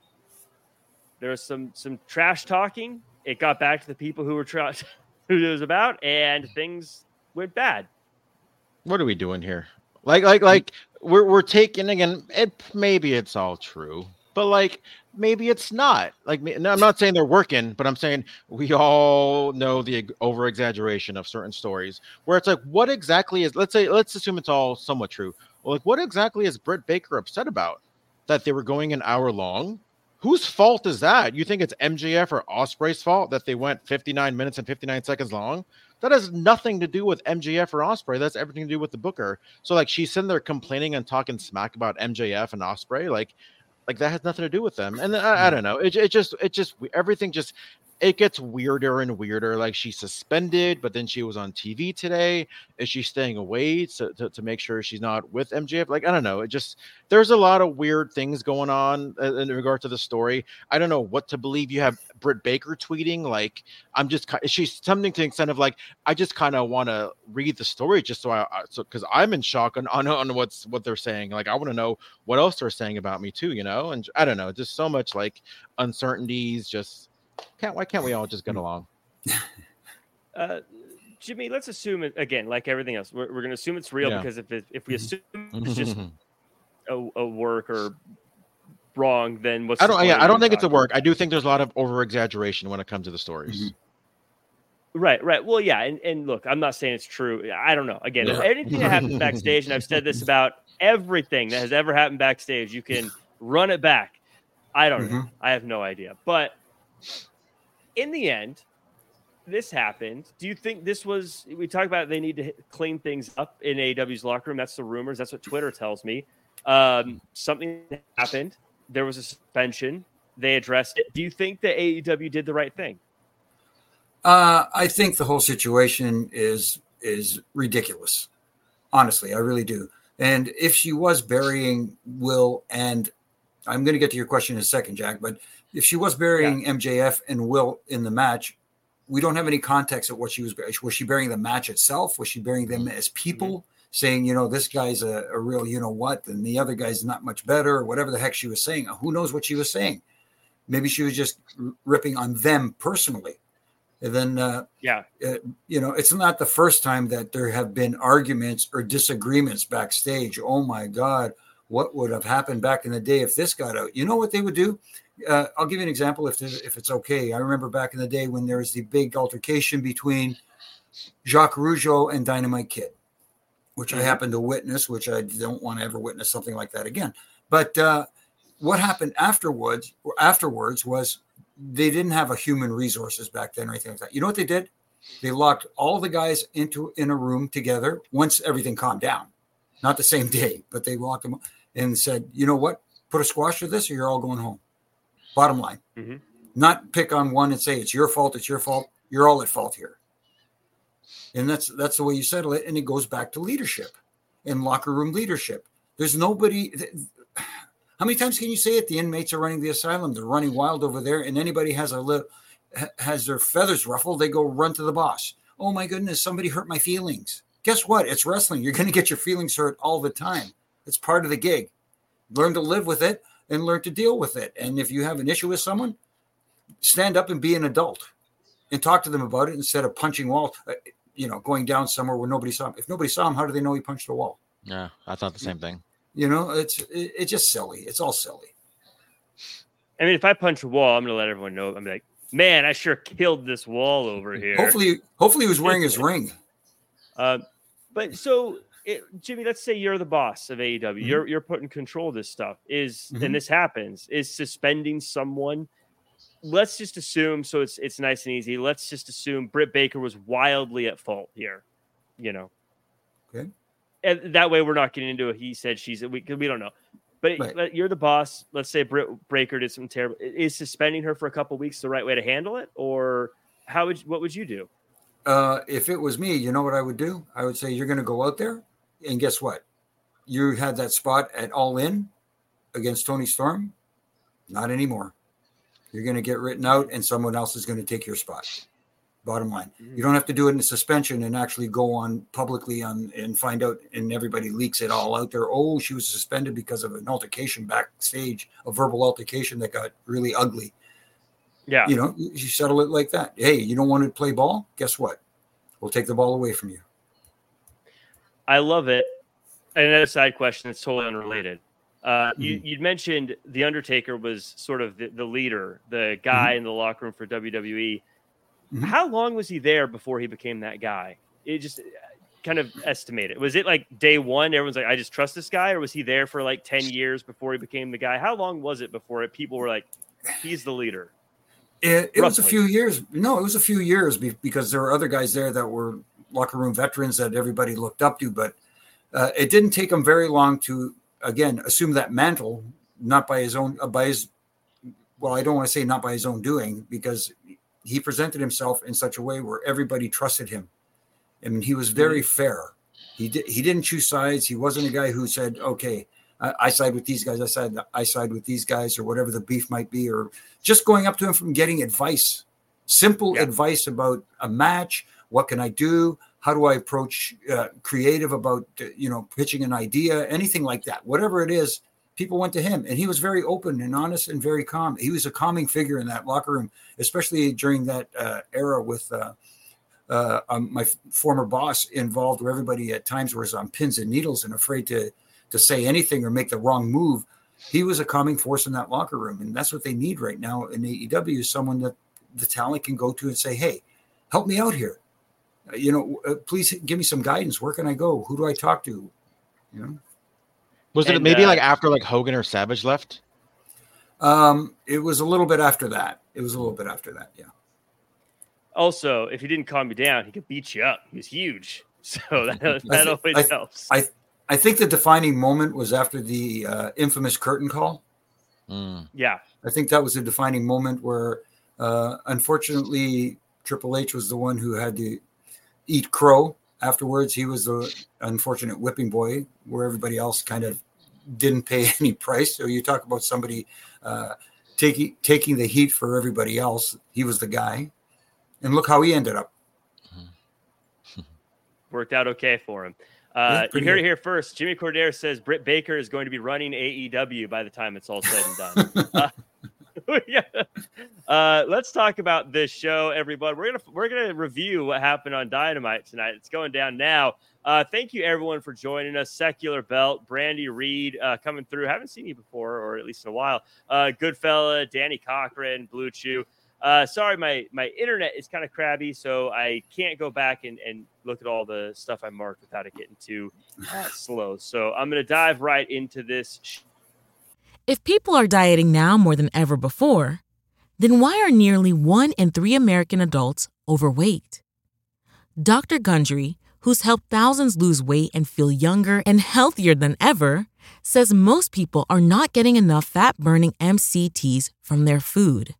Speaker 3: there was some some trash talking. It got back to the people who were tra- who it was about, and things went bad.
Speaker 5: What are we doing here? Like, like, like we're we're taking again. It maybe it's all true, but like maybe it's not. Like, I'm not saying they're working, but I'm saying we all know the over exaggeration of certain stories. Where it's like, what exactly is? Let's say, let's assume it's all somewhat true. Well, like, what exactly is Britt Baker upset about? That they were going an hour long? Whose fault is that? You think it's M J F or Ospreay's fault that they went fifty-nine minutes and fifty-nine seconds long? That has nothing to do with M J F or Ospreay. That's everything to do with the booker. So, like, she's sitting there complaining and talking smack about M J F and Ospreay. Like, like that has nothing to do with them. And I, I don't know. It, it just, it just, everything just, it gets weirder and weirder. Like, she's suspended, but then she was on T V today. Is she staying away to, to, to make sure she's not with M J F? Like, I don't know. It just, there's a lot of weird things going on in regard to the story. I don't know what to believe. You have Britt Baker tweeting, like, I'm just, she's something to the extent of like, I just kind of want to read the story just so I, so, cause I'm in shock on, on, on what's, what they're saying. Like, I want to know what else they're saying about me too, you know? And I don't know, just so much like uncertainties, just, Can't why can't we all just get along?
Speaker 3: Uh, Jimmy, let's assume it again, like everything else. We're, we're going to assume it's real yeah. because if it, if we assume it's just a, a work or wrong, then what's
Speaker 5: I don't yeah I don't think it's a work. I do think there's a lot of over exaggeration when it comes to the stories.
Speaker 3: Mm-hmm. Right, right. Well, yeah, and, and look, I'm not saying it's true. I don't know. Again, yeah. anything that happens backstage, and I've said this about everything that has ever happened backstage, you can run it back. I don't mm-hmm. know. I have no idea, but. In the end, this happened. Do you think this was, we talked about they need to clean things up in A E W's locker room. That's the rumors. That's what Twitter tells me. Um, something happened. There was a suspension. they addressed it. Do you think that A E W did the right thing?
Speaker 4: Uh, I think the whole situation is is ridiculous. Honestly, I really do. And if she was burying Will, and I'm going to get to your question in a second, Jack, but if she was burying yeah. M J F and Will in the match, we don't have any context of what she was burying. Was she burying the match itself? Was she burying them as people, mm-hmm. saying, you know, this guy's a, a real, you know what, and the other guy's not much better, or whatever the heck she was saying? Who knows what she was saying? Maybe she was just ripping on them personally. And then, uh, yeah, uh, you know, it's not the first time that there have been arguments or disagreements backstage. Oh, my God, what would have happened back in the day if this got out? You know what they would do? Uh, I'll give you an example if if it's okay. I remember back in the day when there was the big altercation between Jacques Rougeau and Dynamite Kid, which mm-hmm. I happened to witness, which I don't want to ever witness something like that again. But uh, what happened afterwards, afterwards was they didn't have a human resources back then or anything like that. You know what they did? They locked all the guys into in a room together once everything calmed down. Not the same day, but they locked them and said, you know what? Put a squash to this or you're all going home. Bottom line. Mm-hmm. Not pick on one and say it's your fault, it's your fault. You're all at fault here. And that's that's the way you settle it. And it goes back to leadership and locker room leadership. There's nobody... How many times can you say it? The inmates are running the asylum. They're running wild over there. And anybody has a li- has their feathers ruffled, they go run to the boss. Oh, my goodness, somebody hurt my feelings. Guess what? It's wrestling. You're going to get your feelings hurt all the time. It's part of the gig. Learn to live with it and learn to deal with it. And if you have an issue with someone, stand up and be an adult and talk to them about it instead of punching walls, uh, you know, going down somewhere where nobody saw him. If nobody saw him, how do they know he punched a wall?
Speaker 5: Yeah, I thought the same thing.
Speaker 4: You know, it's it, it's just silly. It's all silly.
Speaker 3: I mean, if I punch a wall, I'm going to let everyone know. I'm like, man, I sure killed this wall over here.
Speaker 4: Hopefully, hopefully he was wearing his ring.
Speaker 3: Uh, but so, it, Jimmy, let's say you're the boss of A E W. Mm-hmm. You're you're putting control of this stuff. Is mm-hmm. and this happens. Is suspending someone? Let's just assume. So it's it's nice and easy. Let's just assume Britt Baker was wildly at fault here. You know.
Speaker 4: Okay.
Speaker 3: And that way, we're not getting into a he said, she said. We we don't know. But right. You're the boss. Let's say Britt Baker did something terrible. Is suspending her for a couple of weeks the right way to handle it, or how would what would you do?
Speaker 4: Uh, if it was me, you know what I would do? I would say you're going to go out there, and guess what? You had that spot at All In against Toni Storm. Not anymore. You're going to get written out, and someone else is going to take your spot. Bottom line, mm-hmm. You don't have to do it in a suspension and actually go on publicly on and find out, and everybody leaks it all out there. Oh, she was suspended because of an altercation backstage, a verbal altercation that got really ugly.
Speaker 3: Yeah.
Speaker 4: You know, you settle it like that. Hey, you don't want to play ball? Guess what? We'll take the ball away from you.
Speaker 3: I love it. And another side question that's totally unrelated. Uh, mm-hmm. you, you'd mentioned The Undertaker was sort of the, the leader, the guy mm-hmm. in the locker room for W W E. Mm-hmm. How long was he there before he became that guy? It just kind of estimated. Was it like day one? Everyone's like, I just trust this guy. Or was he there for like ten years before he became the guy? How long was it before it, people were like, he's the leader?
Speaker 4: It, it was a few years. No, it was a few years because there were other guys there that were locker room veterans that everybody looked up to. But uh, it didn't take him very long to, again, assume that mantle, not by his own, uh, by his, well, I don't want to say not by his own doing, because he presented himself in such a way where everybody trusted him. I mean, he was very mm-hmm. fair. He did, he didn't choose sides. He wasn't a guy who said, okay, I, I side with these guys. I side, I side with these guys, or whatever the beef might be, or just going up to him from getting advice, simple yeah. advice about a match. What can I do? How do I approach uh, creative about, you know, pitching an idea, anything like that, whatever it is. People went to him, and he was very open and honest and very calm. He was a calming figure in that locker room, especially during that uh, era with uh, uh, um, my f- former boss involved, where everybody at times was on pins and needles and afraid to to say anything or make the wrong move. He was a calming force in that locker room, and that's what they need right now in A E W, is someone that the talent can go to and say, hey, help me out here. Uh, you know, uh, please give me some guidance. Where can I go? Who do I talk to? You know?
Speaker 5: Was it and, maybe uh, like after like Hogan or Savage left?
Speaker 4: Um, it was a little bit after that. It was a little bit after that. Yeah.
Speaker 3: Also, if he didn't calm you down, he could beat you up. He was huge. So that, that
Speaker 4: th-
Speaker 3: always
Speaker 4: I,
Speaker 3: helps.
Speaker 4: I, I think the defining moment was after the uh, infamous curtain call.
Speaker 5: Mm.
Speaker 3: Yeah.
Speaker 4: I think that was a defining moment where, uh, unfortunately, Triple H was the one who had to eat crow afterwards. He was the unfortunate whipping boy, where everybody else kind of didn't pay any price. So you talk about somebody uh, taking taking the heat for everybody else. He was the guy, and look how he ended up.
Speaker 3: Worked out okay for him. Uh,
Speaker 4: Yeah,
Speaker 3: you
Speaker 4: pretty
Speaker 3: heard
Speaker 4: good.
Speaker 3: it here first. Jimmy Cordero says Britt Baker is going to be running A E W by the time it's all said and done. uh, yeah. Uh, let's talk about this show, everybody. We're gonna we're gonna review what happened on Dynamite tonight. It's going down now. Uh, thank you everyone for joining us. Secular Belt, Brandy Reed uh, coming through. Haven't seen you before, or at least in a while. Uh, Goodfella, Danny Cochran, Blue Chew. Uh, sorry, my my internet is kind of crabby, so I can't go back and, and look at all the stuff I marked without it getting too uh, slow. So I'm gonna dive right into this. Sh-
Speaker 1: If people are dieting now more than ever before, then why are nearly one in three American adults overweight? Doctor Gundry, who's helped thousands lose weight and feel younger and healthier than ever, says most people are not getting enough fat-burning M C Ts from their food.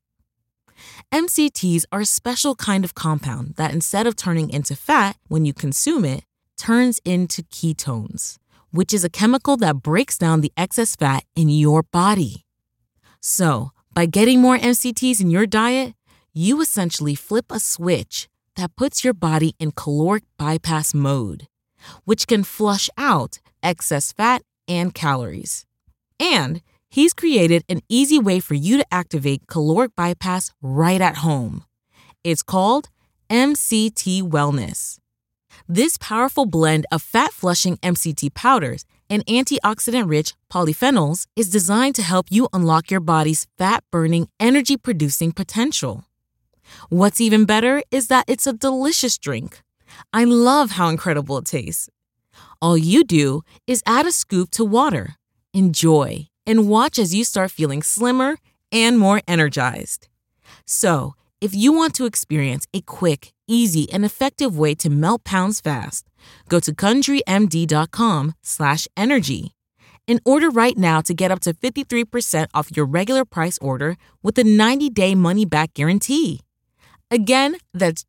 Speaker 1: M C Ts are a special kind of compound that, instead of turning into fat when you consume it, turns into ketones, which is a chemical that breaks down the excess fat in your body. So, by getting more M C Ts in your diet, you essentially flip a switch that puts your body in caloric bypass mode, which can flush out excess fat and calories. And he's created an easy way for you to activate caloric bypass right at home. It's called M C T Wellness. This powerful blend of fat-flushing M C T powders and antioxidant-rich polyphenols is designed to help you unlock your body's fat-burning, energy-producing potential. What's even better is that it's a delicious drink. I love how incredible it tastes. All you do is add a scoop to water, enjoy, and watch as you start feeling slimmer and more energized. So, if you want to experience a quick, easy, and effective way to melt pounds fast, go to CountryMD.com slash energy and order right now to get up to fifty-three percent off your regular price order with a ninety-day money-back guarantee. Again, that's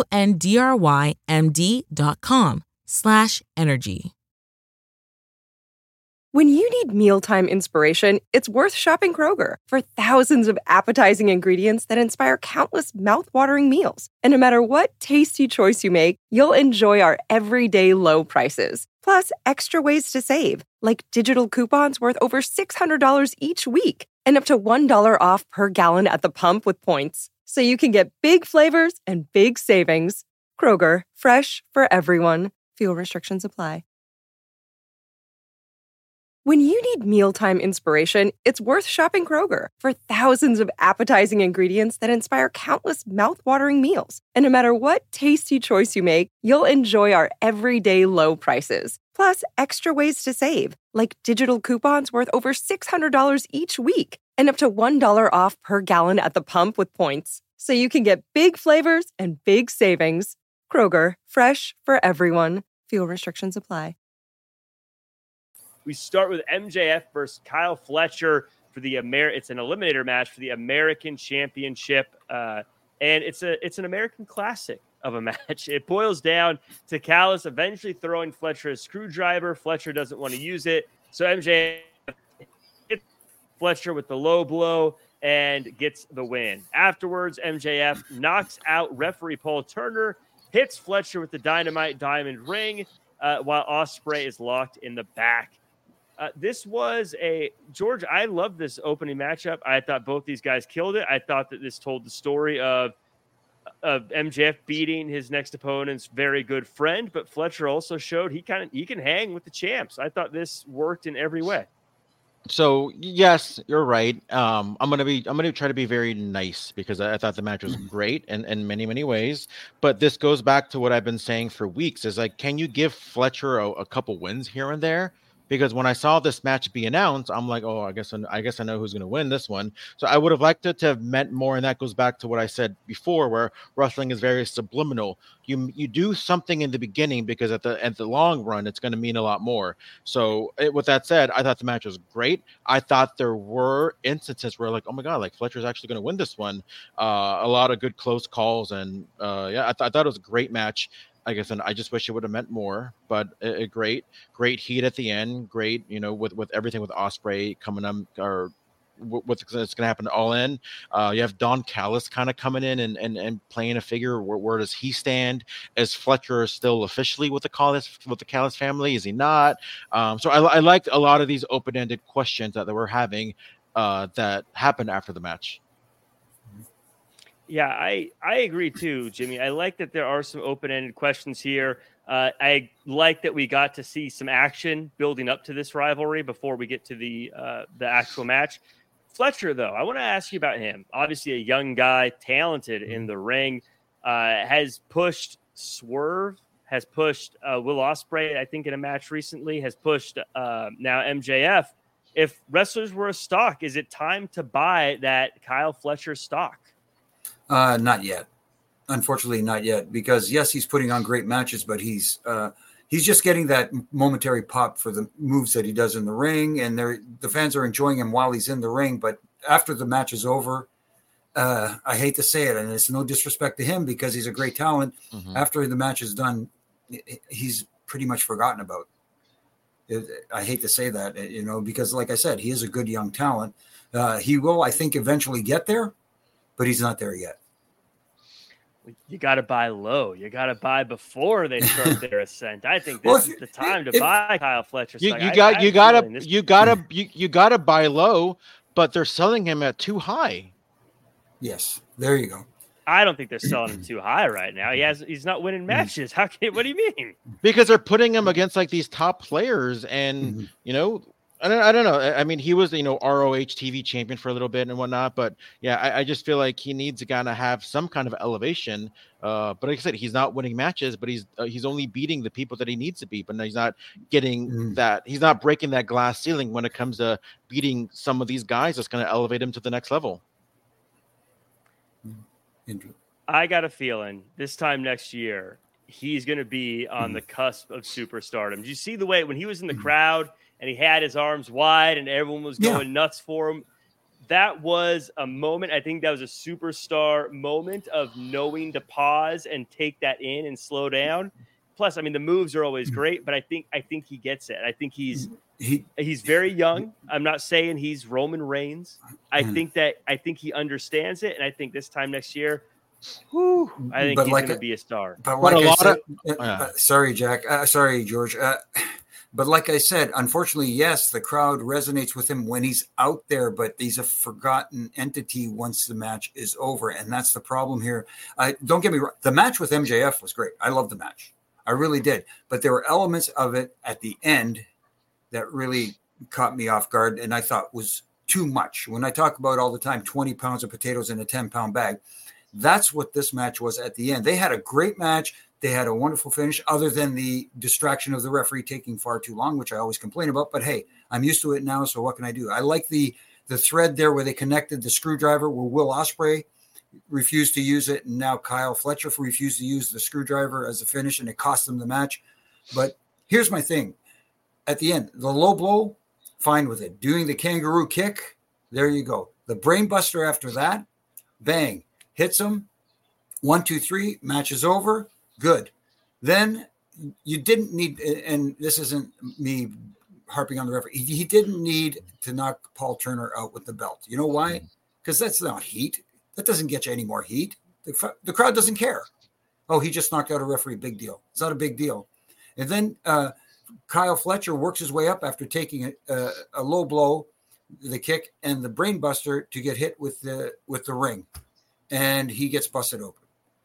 Speaker 1: G-U-N-D-R-Y-M-D.com slash energy.
Speaker 6: When you need mealtime inspiration, it's worth shopping Kroger for thousands of appetizing ingredients that inspire countless mouthwatering meals. And no matter what tasty choice you make, you'll enjoy our everyday low prices. Plus, extra ways to save, like digital coupons worth over six hundred dollars each week and up to one dollar off per gallon at the pump with points. So you can get big flavors and big savings. Kroger, fresh for everyone. Fuel restrictions apply. When you need mealtime inspiration, it's worth shopping Kroger for thousands of appetizing ingredients that inspire countless mouthwatering meals. And no matter what tasty choice you make, you'll enjoy our everyday low prices. Plus, extra ways to save, like digital coupons worth over six hundred dollars each week and up to one dollar off per gallon at the pump with points. So you can get big flavors and big savings. Kroger, fresh for everyone. Fuel restrictions apply.
Speaker 3: We start with M J F versus Kyle Fletcher for the Amer. It's an eliminator match for the American Championship, uh, and it's a it's an American classic of a match. It boils down to Callis eventually throwing Fletcher a screwdriver. Fletcher doesn't want to use it, so M J F hits Fletcher with the low blow and gets the win. Afterwards, M J F knocks out referee Paul Turner, hits Fletcher with the Dynamite Diamond Ring, uh, while Ospreay is locked in the back. Uh, this was a George. I love this opening matchup. I thought both these guys killed it. I thought that this told the story of of M J F beating his next opponent's very good friend, but Fletcher also showed he kind of he can hang with the champs. I thought this worked in every way.
Speaker 5: So yes, you're right. Um, I'm gonna be I'm gonna try to be very nice because I, I thought the match was great in, in many many ways. But this goes back to what I've been saying for weeks: is like, can you give Fletcher a, a couple wins here and there? because when I saw this match be announced, I'm like, oh, I guess I, I guess I know who's going to win this one. So I would have liked it to have meant more, and that goes back to what I said before, where wrestling is very subliminal. You you do something in the beginning because at the at the long run, it's going to mean a lot more. So it, with that said, I thought the match was great. I thought there were instances where like, oh my god, like Fletcher's actually going to win this one. Uh, a lot of good close calls, and uh, yeah, I, th- I thought it was a great match. I guess, and I just wish it would have meant more, but a, a great, great heat at the end. Great, you know, with, with everything with Ospreay coming up, or what's going to happen all in. Uh, you have Don Callis kind of coming in and, and, and playing a figure. Where, where does he stand? Is Fletcher still officially with the Callis, with the Callis family? Is he not? Um, so I, I liked a lot of these open-ended questions that, that we're having uh, that happened after the match.
Speaker 3: Yeah, I, I agree too, Jimmy. I like that there are some open-ended questions here. Uh, I like that we got to see some action building up to this rivalry before we get to the uh, the actual match. Fletcher, though, I want to ask you about him. Obviously, a young guy, talented in the ring, uh, has pushed Swerve, has pushed uh, Will Ospreay, I think, in a match recently, has pushed uh, now M J F. If wrestlers were a stock, is it time to buy that Kyle Fletcher stock?
Speaker 4: Uh, not yet. Unfortunately, not yet. Because, yes, he's putting on great matches, but he's uh, he's just getting that momentary pop for the moves that he does in the ring, and they're, the fans are enjoying him while he's in the ring. But after the match is over, uh, I hate to say it, and it's no disrespect to him because he's a great talent. Mm-hmm. After the match is done, he's pretty much forgotten about. It, I hate to say that, you know, because, like I said, he is a good young talent. Uh, he will, I think, eventually get there, but he's not there yet.
Speaker 3: You got to buy low. You got to buy before they start their ascent. I think this well, if, is the time to if, buy Kyle Fletcher.
Speaker 5: You, you got, I, you got to, you got to, you, you got to buy low, but they're selling him at too high.
Speaker 4: Yes, there you go.
Speaker 3: I don't think they're selling him too high right now. He has, he's not winning matches. How can? What do you mean?
Speaker 5: Because they're putting him against like these top players, and mm-hmm. you know. I don't, I don't know. I mean, he was, you know, R O H T V champion for a little bit and whatnot. But yeah, I, I just feel like he needs to kind of have some kind of elevation. Uh, but like I said, he's not winning matches, but he's uh, he's only beating the people that he needs to beat. But he's not getting mm. that. He's not breaking that glass ceiling when it comes to beating some of these guys. That's going to elevate him to the next level.
Speaker 3: I got a feeling this time next year he's going to be on mm. the cusp of superstardom. Did you see the way when he was in the mm. crowd? And he had his arms wide and everyone was going yeah. nuts for him. That was a moment. I think that was a superstar moment of knowing to pause and take that in and slow down. Plus, I mean, the moves are always great, but I think I think he gets it. I think he's he, he's very young. I'm not saying he's Roman Reigns. I think that I think he understands it, and I think this time next year, whew, I think but he's like going to be a star.
Speaker 4: But like but a I lot said, of, uh, uh, sorry, Jack. Uh, sorry, George. Uh, But like I said, unfortunately, yes, the crowd resonates with him when he's out there, but he's a forgotten entity once the match is over. And that's the problem here. Uh, don't get me wrong. The match with M J F was great. I love the match. I really did. But there were elements of it at the end that really caught me off guard and I thought was too much. When I talk about all the time, twenty pounds of potatoes in a ten pound bag, that's what this match was at the end. They had a great match. They had a wonderful finish other than the distraction of the referee taking far too long, which I always complain about. But, hey, I'm used to it now, so what can I do? I like the the thread there where they connected the screwdriver where Will Ospreay refused to use it, and now Kyle Fletcher refused to use the screwdriver as a finish, and it cost them the match. But here's my thing. At the end, the low blow, fine with it. Doing the kangaroo kick, there you go. The brain buster after that, bang, hits him. One, two, three, match is over. Good. Then you didn't need, and this isn't me harping on the referee, he, he didn't need to knock Paul Turner out with the belt. You know why? Because that's not heat. That doesn't get you any more heat. The, the crowd doesn't care. Oh, he just knocked out a referee. Big deal. It's not a big deal. And then uh, Kyle Fletcher works his way up after taking a, a, a low blow, the kick, and the brain buster to get hit with the with the ring. And he gets busted open.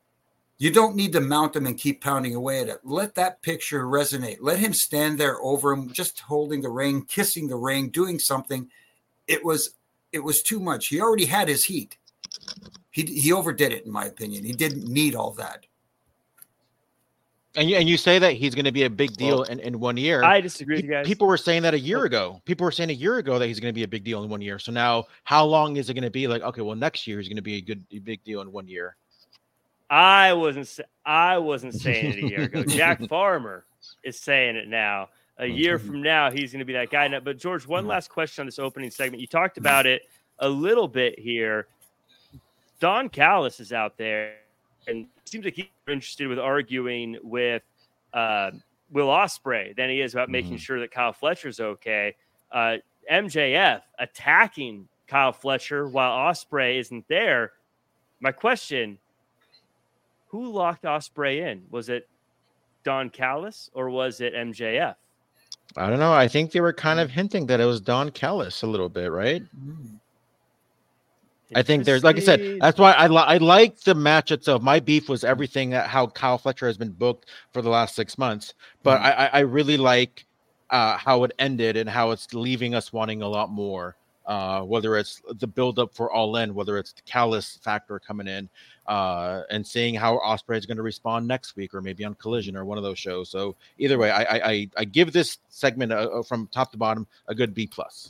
Speaker 4: You don't need to mount him and keep pounding away at it. Let that picture resonate. Let him stand there over him, just holding the ring, kissing the ring, doing something. It was it was too much. He already had his heat. He he overdid it, in my opinion. He didn't need all that.
Speaker 5: And you, and you say that he's going to be a big deal
Speaker 3: Well,
Speaker 5: in, in one year.
Speaker 3: I disagree with you guys.
Speaker 5: People were saying that a year ago. People were saying a year ago that he's going to be a big deal in one year. So now, how long is it going to be? Like, okay, well, next year he's going to be a good, a big deal in one year.
Speaker 3: I wasn't. I wasn't saying it a year ago. Jack Farmer is saying it now. A year from now, he's going to be that guy. Now, but George, one last question on this opening segment. You talked about it a little bit here. Don Callis is out there, and it seems like he's interested with arguing with uh, Will Ospreay than he is about making
Speaker 5: Mm-hmm.
Speaker 3: sure that Kyle Fletcher's okay. Uh, M J F attacking Kyle Fletcher while Ospreay isn't there. My question: who locked Ospreay in? Was it Don Callis or was it M J F?
Speaker 5: I don't know. I think they were kind of hinting that it was Don Callis a little bit, right?
Speaker 4: Mm.
Speaker 5: I think there's, like I said, that's why I, li- I like the match itself. My beef was everything that how Kyle Fletcher has been booked for the last six months. But
Speaker 4: Mhm.
Speaker 5: I, I I really like uh, how it ended and how it's leaving us wanting a lot more. Uh, whether it's the build-up for All In, whether it's the Callis factor coming in, uh, and seeing how Ospreay is going to respond next week, or maybe on Collision or one of those shows. So either way, I I, I, I give this segment a, a, from top to bottom a good B plus.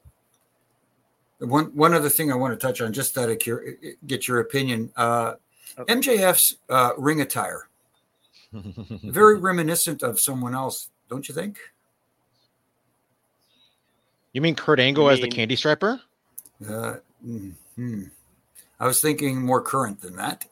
Speaker 4: One one other thing I want to touch on, just out of cur- get your opinion. Uh, M J F's uh, ring attire, very reminiscent of someone else, don't you think?
Speaker 5: You mean Kurt Angle
Speaker 3: You
Speaker 5: as the
Speaker 3: mean-
Speaker 5: candy striper?
Speaker 4: Uh, hmm. I was thinking more current than that.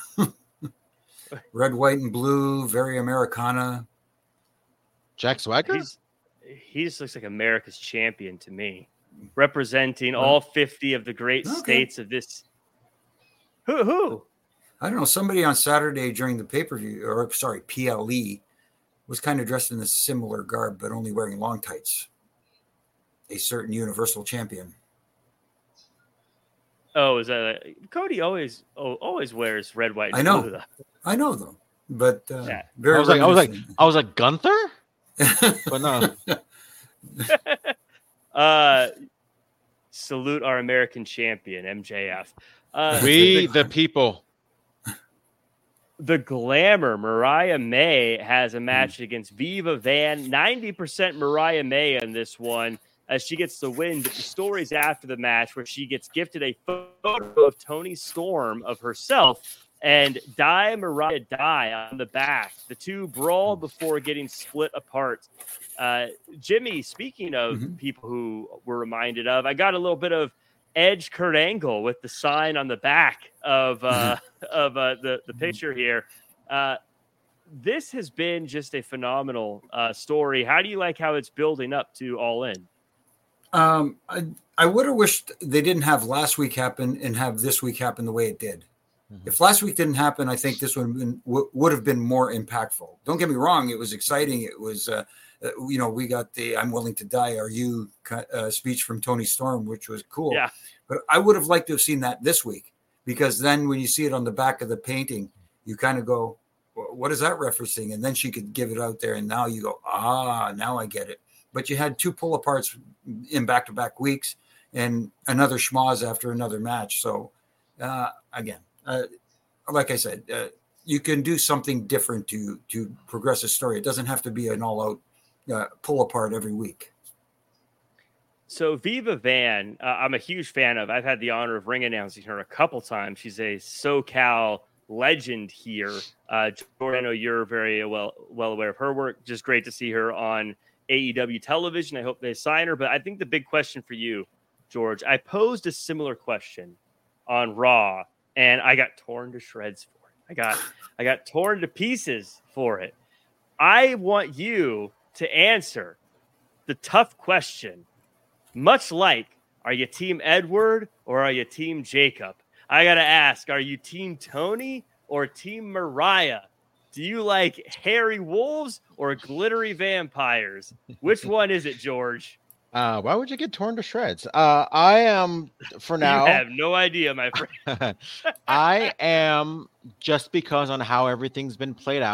Speaker 4: Red, white, and blue, very Americana.
Speaker 5: Jack Swagger?
Speaker 3: He's, he just looks like America's champion to me, representing all fifty of the great
Speaker 4: Okay.
Speaker 3: states of this. Who? Who?
Speaker 4: I don't know. Somebody on Saturday during the pay per view, or sorry, P L E, was kind of dressed in a similar garb, but only wearing long tights. A certain Universal Champion.
Speaker 3: Oh, is that Cody? Always, oh, always wears red, white, and
Speaker 4: I know.
Speaker 3: blue, though.
Speaker 4: I know though, but uh,
Speaker 3: Yeah.
Speaker 4: very.
Speaker 5: I was like, I was like,
Speaker 4: reminiscent.
Speaker 5: I was like Gunther, but no.
Speaker 3: Uh, salute our American champion, M J F. Uh,
Speaker 5: We
Speaker 3: the,
Speaker 5: the people.
Speaker 3: the glamour, Mariah May has a match against Viva Van. ninety percent Mariah May in this one as she gets the win. But the story's after the match where she gets gifted a photo of Toni Storm of herself and Die Mariah Die on the back. The two brawl before getting split apart. Uh, Jimmy, speaking of
Speaker 4: Mhm.
Speaker 3: people who we're reminded of, I got a little bit of Edge Kurt Angle with the sign on the back of uh, of uh, the the picture here. Uh, this has been just a phenomenal uh, story. How do you like how it's building up to All In?
Speaker 4: Um, I, I would have wished they didn't have last week happen and have this week happen the way it did.
Speaker 5: Mhm.
Speaker 4: If last week didn't happen, I think this would have been, w- would have been more impactful. Don't get me wrong; it was exciting. It was, uh, uh, you know, we got the "I'm willing to die, are you" uh, speech from Toni Storm, which was cool.
Speaker 3: Yeah.
Speaker 4: But I would have liked to have seen that this week, because then when you see it on the back of the painting, you kind of go, "Wh- "What is that referencing?" And then she could give it out there, and now you go, "Ah, now I get it." But you had two pull aparts in back to back weeks, and another schmoz after another match. So uh, again, uh, like I said, uh, you can do something different to to progress a story. It doesn't have to be an all out uh, pull apart every week.
Speaker 3: So Viva Van, uh, I'm a huge fan of. I've had the honor of ring announcing her a couple times. She's a SoCal legend here. Uh, Jordan, I know you're very well well aware of her work. Just great to see her on A E W television. I hope they sign her. But I think the big question for you, George, I posed a similar question on Raw, and I got torn to shreds for it. I got I got torn to pieces for it. I want you to answer the tough question. Much like, are you team Edward or are you team Jacob? I got to ask, are you team Tony or team Mariah? Do you like hairy wolves or glittery vampires? Which one is it, George?
Speaker 5: Uh, why would you get torn to shreds? Uh, I am for now.
Speaker 3: You have no idea, my friend.
Speaker 5: I am, just because on how everything's been played out.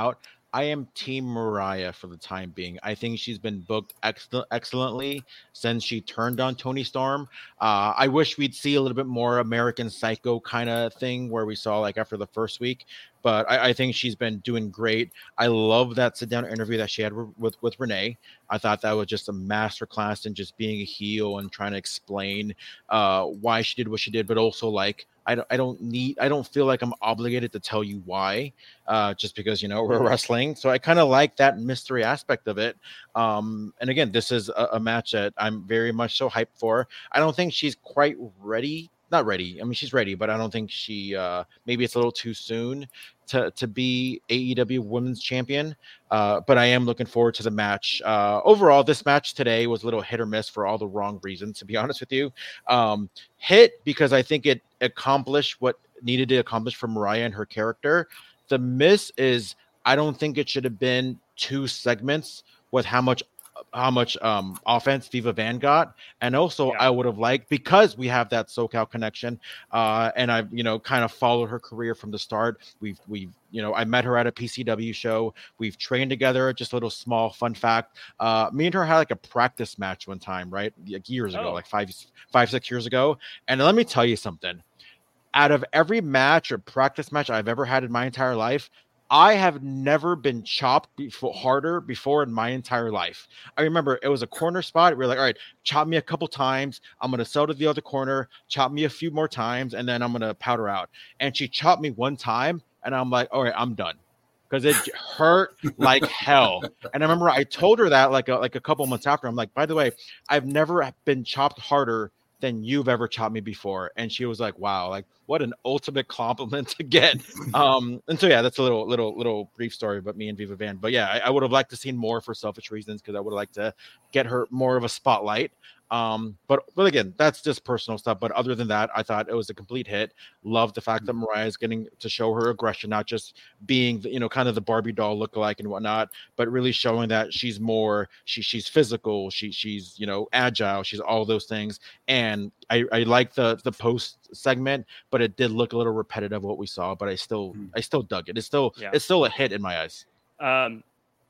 Speaker 5: I am Team Mariah for the time being. I think she's been booked excellent, excellently since she turned on Tony Storm. Uh, I wish we'd see a little bit more American Psycho kind of thing where we saw like after the first week, but I, I think she's been doing great. I love that sit down interview that she had with, with Renee. I thought that was just a masterclass in just being a heel and trying to explain uh, why she did what she did, but also like, I don't, I don't need, I don't feel like I'm obligated to tell you why, uh, just because, you know, we're wrestling. So I kind of like that mystery aspect of it. Um, and again, this is a, a match that I'm very much so hyped for. I don't think she's quite ready. Not ready. I mean, she's ready, but I don't think she, uh, maybe it's a little too soon to, to be A E W Women's Champion. Uh, but I am looking forward to the match. Uh, overall, this match today was a little hit or miss for all the wrong reasons, to be honest with you. Um, hit because I think it accomplished what needed to accomplish for Mariah and her character. The miss is I don't think it should have been two segments with how much how much um offense Viva Van got. And also yeah. I would have liked, because we have that SoCal connection, uh and I've you know kind of followed her career from the start. We've we've you know I met her at a P C W show. We've trained together. Just a little small fun fact, uh me and her had like a practice match one time, right, like years ago, oh. like five five six years ago. And let me tell you something, out of every match or practice match I've ever had in my entire life, I have never been chopped before, harder before in my entire life. I remember it was a corner spot. We were like, all right, chop me a couple times. I'm going to sell to the other corner, chop me a few more times, and then I'm going to powder out. And she chopped me one time, and I'm like, all right, I'm done. Because it hurt like hell. And I remember I told her that like a, like a couple months after. I'm like, by the way, I've never been chopped harder than you've ever chopped me before. And she was like, wow, like what an ultimate compliment to get. Um, and so, yeah, that's a little, little, little brief story about me and Viva Van. But yeah, I, I would have liked to seen more for selfish reasons, because I would have liked to get her more of a spotlight. Um, but, but again, that's just personal stuff. But other than that, I thought it was a complete hit. Love the fact that Mariah is getting to show her aggression, not just being, you know, kind of the Barbie doll lookalike and whatnot, but really showing that she's more, she, she's physical. She, she's, you know, agile. She's all those things. And I, I like the, the post segment, but it did look a little repetitive what we saw, but I still, mm. I still dug it. It's still, yeah. it's still a hit in my eyes.
Speaker 3: Um,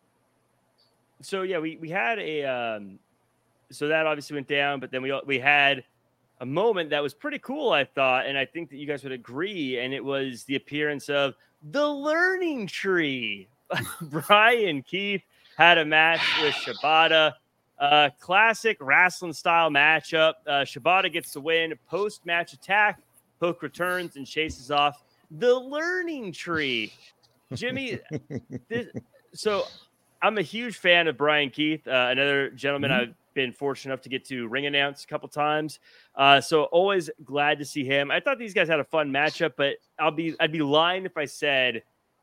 Speaker 3: so yeah, we, we had a, um, so that obviously went down, but then we we had a moment that was pretty cool, I thought, and I think that you guys would agree, and it was the appearance of the Learning Tree. Brian Keith had a match with Shibata, uh, classic wrestling style matchup. Uh, Shibata gets the win, post-match attack, Hook returns and chases off the Learning Tree. Jimmy, this, so I'm a huge fan of Brian Keith, uh, another gentleman mm-hmm. I've been fortunate enough to get to ring announce a couple times. Uh, so always glad to see him. I thought these guys had a fun matchup, but I'll be, I'd be lying if I said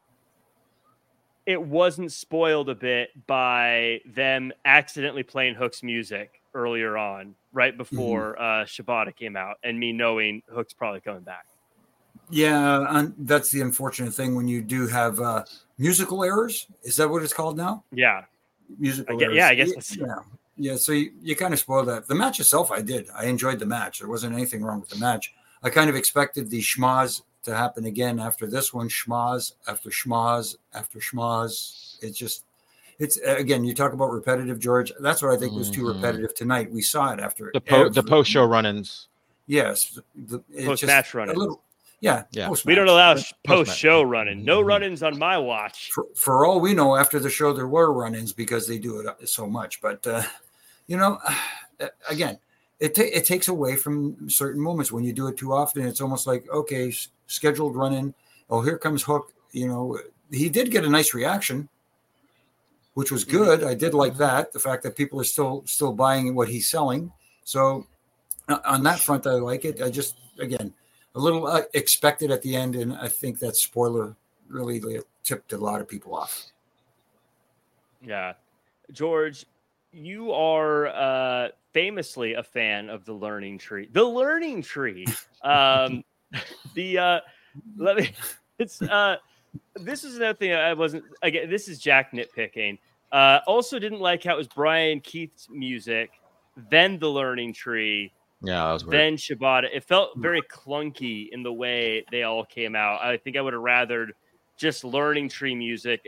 Speaker 3: it wasn't spoiled a bit by them accidentally playing Hook's music earlier on, right before mm-hmm. uh, Shibata came out, and me knowing Hook's probably coming back.
Speaker 4: Yeah. And that's the unfortunate thing when you do have uh, musical errors. Is that what it's called now?
Speaker 3: Yeah.
Speaker 4: Musical
Speaker 3: I guess,
Speaker 4: errors.
Speaker 3: Yeah, I guess that's
Speaker 4: yeah. Yeah, so you, you kind of spoiled that. The match itself, I did. I enjoyed the match. There wasn't anything wrong with the match. I kind of expected the schmaz to happen again after this one. Schmaz after schmaz after schmaz. It's just, it's again, you talk about repetitive, George. That's what I think was too mm-hmm. repetitive tonight. We saw it after
Speaker 5: the, po- the post-show run-ins.
Speaker 4: Yes. The,
Speaker 3: post-match run-ins.
Speaker 4: Yeah,
Speaker 3: yeah. We don't allow post-show running. No run-ins on my watch.
Speaker 4: For, for all we know, after the show, there were run-ins because they do it so much. But, uh, you know, again, it, ta- it takes away from certain moments. When you do it too often, it's almost like, okay, s- scheduled run-in. Oh, here comes Hook. You know, he did get a nice reaction, which was good. I did like that, the fact that people are still still buying what he's selling. So uh, on that front, I like it. I just, again, a little uh, expected at the end, and I think that spoiler really tipped a lot of people off.
Speaker 3: Yeah. George, you are uh, famously a fan of the Learning Tree. The Learning Tree. Um, the uh, let me. It's uh, this is another thing I wasn't. Again, this is Jack nitpicking. Uh, also, didn't like how it was Brian Keith's music, then the Learning Tree.
Speaker 5: Yeah, that was weird.
Speaker 3: Then Shibata. It felt very clunky in the way they all came out. I think I would have rathered just Learning Tree music and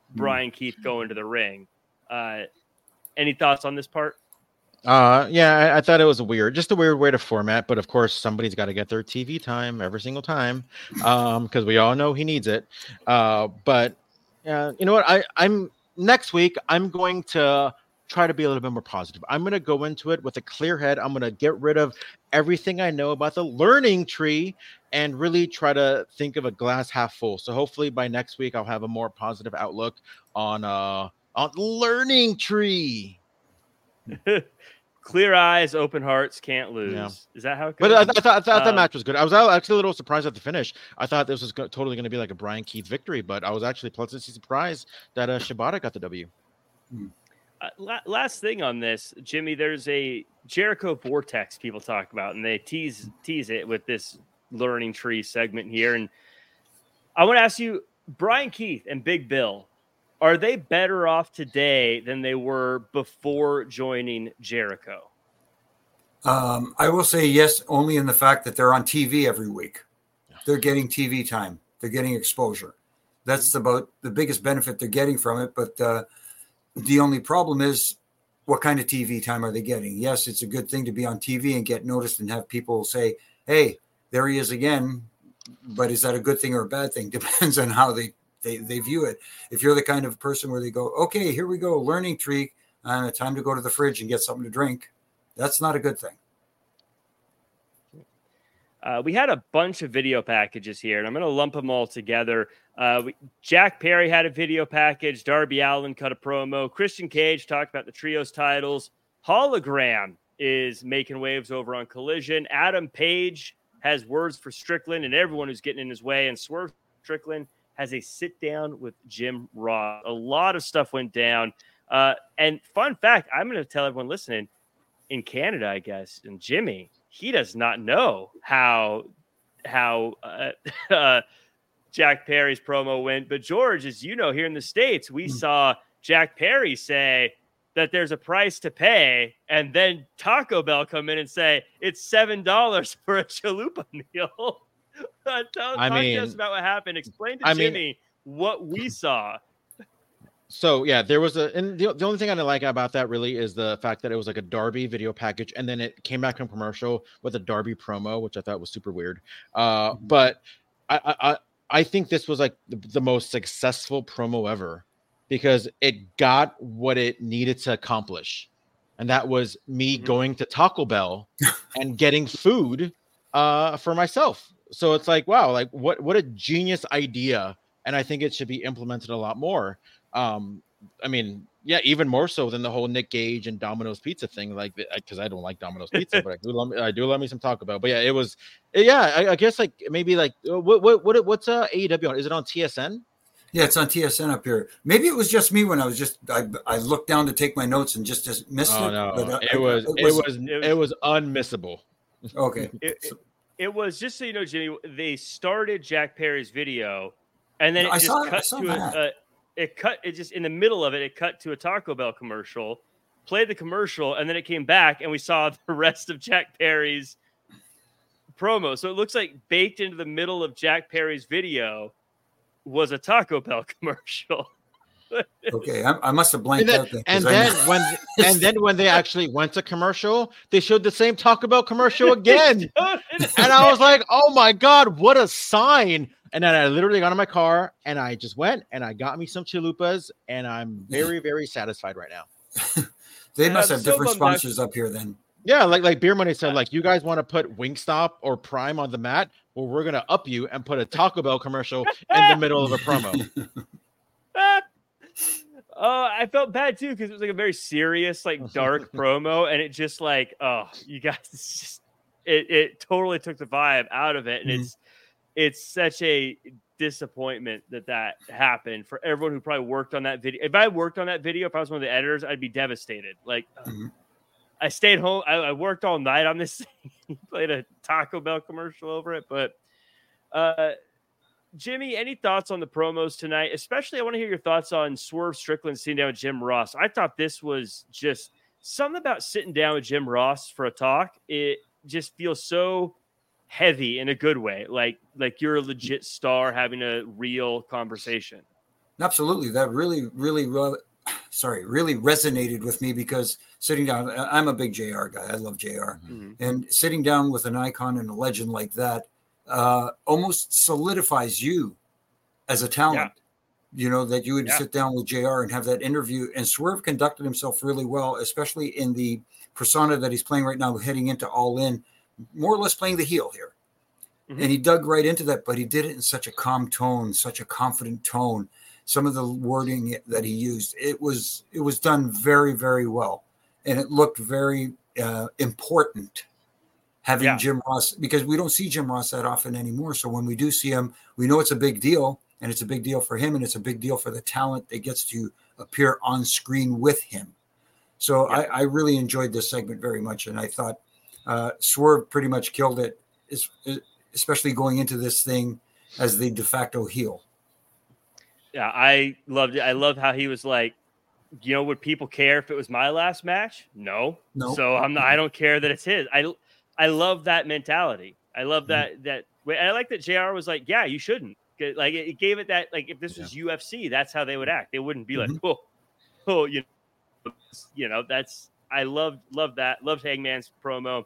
Speaker 3: Brian Keith go into the ring. Uh, any thoughts on this part?
Speaker 5: Uh, yeah, I, I thought it was weird, just a weird way to format. But of course, somebody's got to get their T V time every single time, um, because we all know he needs it. Uh, but uh, you know what? I, I'm next week. I'm going to try to be a little bit more positive. I'm going to go into it with a clear head. I'm going to get rid of everything I know about the learning tree and really try to think of a glass half full. So hopefully by next week, I'll have a more positive outlook on uh on the learning tree.
Speaker 3: Clear eyes, open hearts, can't lose.
Speaker 5: Yeah.
Speaker 3: Is that how it goes?
Speaker 5: But I, I thought, I thought
Speaker 3: um,
Speaker 5: that match was good. I was actually a little surprised at the finish. I thought this was go- totally going to be like a Brian Keith victory, but I was actually pleasantly surprised that uh, Shibata got the W.
Speaker 3: Uh, la- last thing on this, Jimmy, there's a Jericho Vortex people talk about, and they tease tease it with this learning tree segment here. And I want to ask you, Brian Keith and Big Bill, are they better off today than they were before joining Jericho?
Speaker 4: Um, I will say yes, only in the fact that they're on T V every week. They're getting T V time. They're getting exposure. That's about the biggest benefit they're getting from it. But uh, the only problem is, what kind of T V time are they getting? Yes, it's a good thing to be on T V and get noticed and have people say, hey, there he is again. But is that a good thing or a bad thing? Depends on how they They, they view it. If you're the kind of person where they go, okay, here we go, learning tree, and uh, time to go to the fridge and get something to drink, that's not a good thing.
Speaker 3: Uh, we had a bunch of video packages here, and I'm going to lump them all together. Uh, we, Jack Perry had a video package. Darby Allin cut a promo. Christian Cage talked about the trios titles. Hologram is making waves over on Collision. Adam Page has words for Strickland and everyone who's getting in his way, and Swerve Strickland has a sit down with Jim Ross. A lot of stuff went down. Uh, and fun fact, I'm going to tell everyone listening, in Canada, I guess, and Jimmy, he does not know how how uh, uh, Jack Perry's promo went. But George, as you know, here in the States, we saw Jack Perry say that there's a price to pay, and then Taco Bell come in and say it's seven dollars for a chalupa meal. Uh, tell,
Speaker 5: I
Speaker 3: talk
Speaker 5: mean,
Speaker 3: to us about what happened. Explain to
Speaker 5: I
Speaker 3: Jimmy
Speaker 5: mean,
Speaker 3: what we saw.
Speaker 5: So yeah, there was a, and the, the only thing I didn't like about that really is the fact that it was like a Darby video package, and then it came back from commercial with a Darby promo, which I thought was super weird. Uh, but I, I, I think this was like the, the most successful promo ever because it got what it needed to accomplish, and that was me mm-hmm. going to Taco Bell and getting food uh, for myself. So it's like, wow, like what, what a genius idea. And I think it should be implemented a lot more. Um, I mean, yeah, even more so than the whole Nick Gage and Domino's Pizza thing, like, because I don't like Domino's Pizza, but I do love me, I do love me some Taco Bell. But yeah, it was, yeah, I, I guess like maybe like what what what what's uh, A E W on? Is it on T S N?
Speaker 4: Yeah, it's on T S N up here. Maybe it was just me when I was just I, I looked down to take my notes and just, just missed
Speaker 5: oh,
Speaker 4: it.
Speaker 5: No,
Speaker 4: but
Speaker 5: it,
Speaker 4: I,
Speaker 5: was,
Speaker 4: it,
Speaker 5: it
Speaker 4: was,
Speaker 5: was it was it was unmissable.
Speaker 4: Okay.
Speaker 3: It, it, it was just so you know, Jimmy. They started Jack Perry's video, and then it
Speaker 4: I
Speaker 3: just
Speaker 4: saw,
Speaker 3: cut to a, a. It cut. It just in the middle of it. It cut to a Taco Bell commercial. Played the commercial, and then it came back, and we saw the rest of Jack Perry's promo. So it looks like baked into the middle of Jack Perry's video was a Taco Bell commercial.
Speaker 4: Okay, I, I must have blanked
Speaker 5: and then,
Speaker 4: out. Then,
Speaker 5: and then when and then when they actually went to commercial, they showed the same Taco Bell commercial again, and I was like, "Oh my god, what a sign!" And then I literally got in my car and I just went and I got me some chalupas, and I'm very very satisfied right now.
Speaker 4: They
Speaker 3: and
Speaker 4: must
Speaker 3: I'm
Speaker 4: have
Speaker 3: so
Speaker 4: different sponsors up here then.
Speaker 5: Yeah, like like Beer Money said, like you guys want to put Wingstop or Prime on the mat, well, we're gonna up you and put a Taco Bell commercial in the middle of a promo.
Speaker 3: Oh, I felt bad too because it was like a very serious, like dark promo, and it just like, oh, you guys, it's just it it totally took the vibe out of it, and mm-hmm. it's it's such a disappointment that that happened for everyone who probably worked on that video. If I worked on that video, if I was one of the editors, I'd be devastated. Like, mm-hmm. I stayed home, I, I worked all night on this thing, played a Taco Bell commercial over it, but. uh Jimmy, any thoughts on the promos tonight? Especially, I want to hear your thoughts on Swerve Strickland sitting down with Jim Ross. I thought this was just something about sitting down with Jim Ross for a talk. It just feels so heavy in a good way, like like you're a legit star having a real conversation.
Speaker 4: Absolutely. That really, really, re- sorry, really resonated with me because sitting down, I'm a big J R guy. I love J R.
Speaker 3: Mm-hmm.
Speaker 4: And sitting down with an icon and a legend like that uh, almost solidifies you as a talent. Yeah. You know, that you would yeah. sit down with J R and have that interview. And Swerve conducted himself really well, especially in the persona that he's playing right now, heading into All In, more or less playing the heel here. Mm-hmm. And he dug right into that, but he did it in such a calm tone, such a confident tone. Some of the wording that he used, it was it was done very, very well. And it looked very uh, important having yeah. Jim Ross, because we don't see Jim Ross that often anymore. So when we do see him, we know it's a big deal, and it's a big deal for him, and it's a big deal for the talent that gets to appear on screen with him. So yeah. I, I really enjoyed this segment very much, and I thought uh, Swerve pretty much killed it, especially going into this thing as the de facto heel.
Speaker 3: Yeah, I loved it. I love how he was like, you know, would people care if it was my last match? No.
Speaker 4: No.
Speaker 3: So I'm not, I don't care that it's his. I I love that mentality. I love that mm-hmm. that I like that J R was like, yeah, you shouldn't. Like it gave it that, like if this was yeah. U F C, that's how they would act. They wouldn't be mm-hmm. like, oh, oh, you know, you know, that's I loved loved that. Loved Hangman's promo.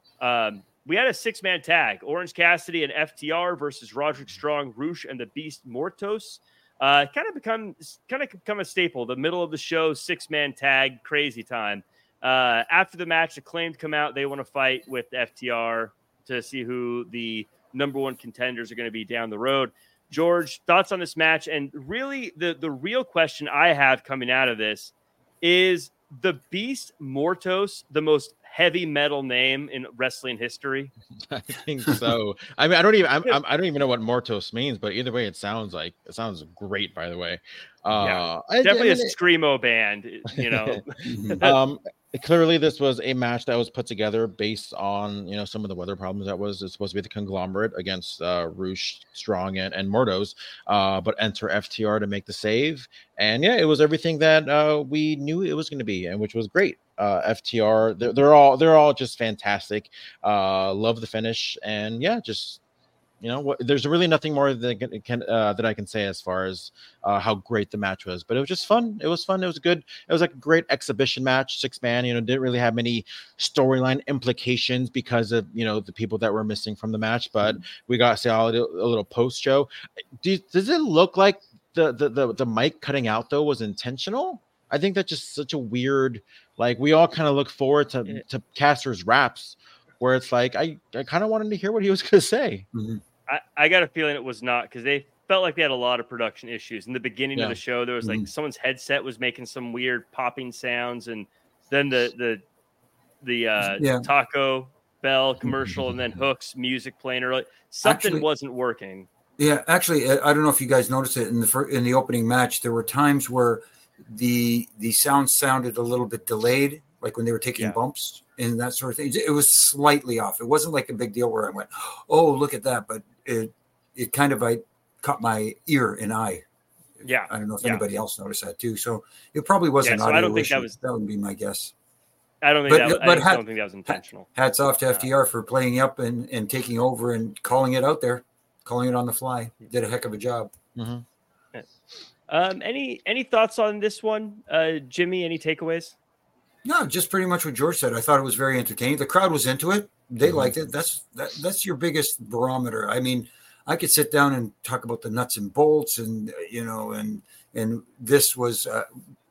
Speaker 3: Um, we had a six-man tag: Orange Cassidy and F T R versus Roderick Strong, Rush, and the Beast Mortos. Uh, kind of become kind of become a staple. The middle of the show, six-man tag, crazy time. Uh, after the match, Acclaimed come out. They want to fight with F T R to see who the number one contenders are going to be down the road. George, thoughts on this match? And really, the the real question I have coming out of this is: the Beast Mortos the most heavy metal name in wrestling history?
Speaker 5: I think so. I mean, I don't even I'm, I'm, I don't even know what Mortos means, but either way, it sounds like it sounds great. By the way, uh,
Speaker 3: yeah, definitely I, I mean, a screamo band. You know,
Speaker 5: um, clearly this was a match that was put together based on, you know, some of the weather problems that was supposed to be the conglomerate against uh, Rush, Strong, and, and Mortos, uh, but enter F T R to make the save. And yeah, it was everything that uh, we knew it was going to be, and which was great. Uh, F T R, they're, they're all they're all just fantastic. Uh, love the finish, and yeah, just you know, what, there's really nothing more that can uh, that I can say as far as uh, how great the match was. But it was just fun. It was fun. It was good. It was like a great exhibition match, six man. You know, didn't really have many storyline implications because of, you know, the people that were missing from the match. But we got to see a little, a little post show. Do, does it look like the, the the the mic cutting out though was intentional? I think that's just such a weird. Like, we all kind of look forward to yeah. to Caster's raps, where it's like I I kind of wanted to hear what he was going to say.
Speaker 4: Mm-hmm.
Speaker 3: I, I got a feeling it was not, because they felt like they had a lot of production issues in the beginning yeah. of the show. There was like mm-hmm. someone's headset was making some weird popping sounds, and then the the the uh, yeah. Taco Bell commercial, and then Hook's music playing, or like something actually, wasn't working.
Speaker 4: Yeah, actually, I don't know if you guys noticed it in the first, in the opening match. There were times where the the sound sounded a little bit delayed, like when they were taking yeah. bumps and that sort of thing. It was slightly off. It wasn't like a big deal where I went, oh, look at that. But it it kind of I caught my ear and eye.
Speaker 3: Yeah.
Speaker 4: I don't know if
Speaker 3: yeah.
Speaker 4: anybody else noticed that too. So it probably wasn't
Speaker 3: yeah,
Speaker 4: so
Speaker 3: I don't think
Speaker 4: issue.
Speaker 3: that was
Speaker 4: that would be my guess.
Speaker 3: I don't think
Speaker 4: but,
Speaker 3: that was,
Speaker 4: but
Speaker 3: I
Speaker 4: hat,
Speaker 3: don't think that was intentional.
Speaker 4: Hats off to F T R for playing up and, and taking over and calling it out there, calling it on the fly. Did a heck of a job.
Speaker 5: Mm-hmm.
Speaker 3: Yeah. Um, any any thoughts on this one, uh, Jimmy? Any takeaways?
Speaker 4: No, just pretty much what George said. I thought it was very entertaining. The crowd was into it. They mm-hmm. liked it. That's that, that's your biggest barometer. I mean, I could sit down and talk about the nuts and bolts, and you know, and and this was, uh,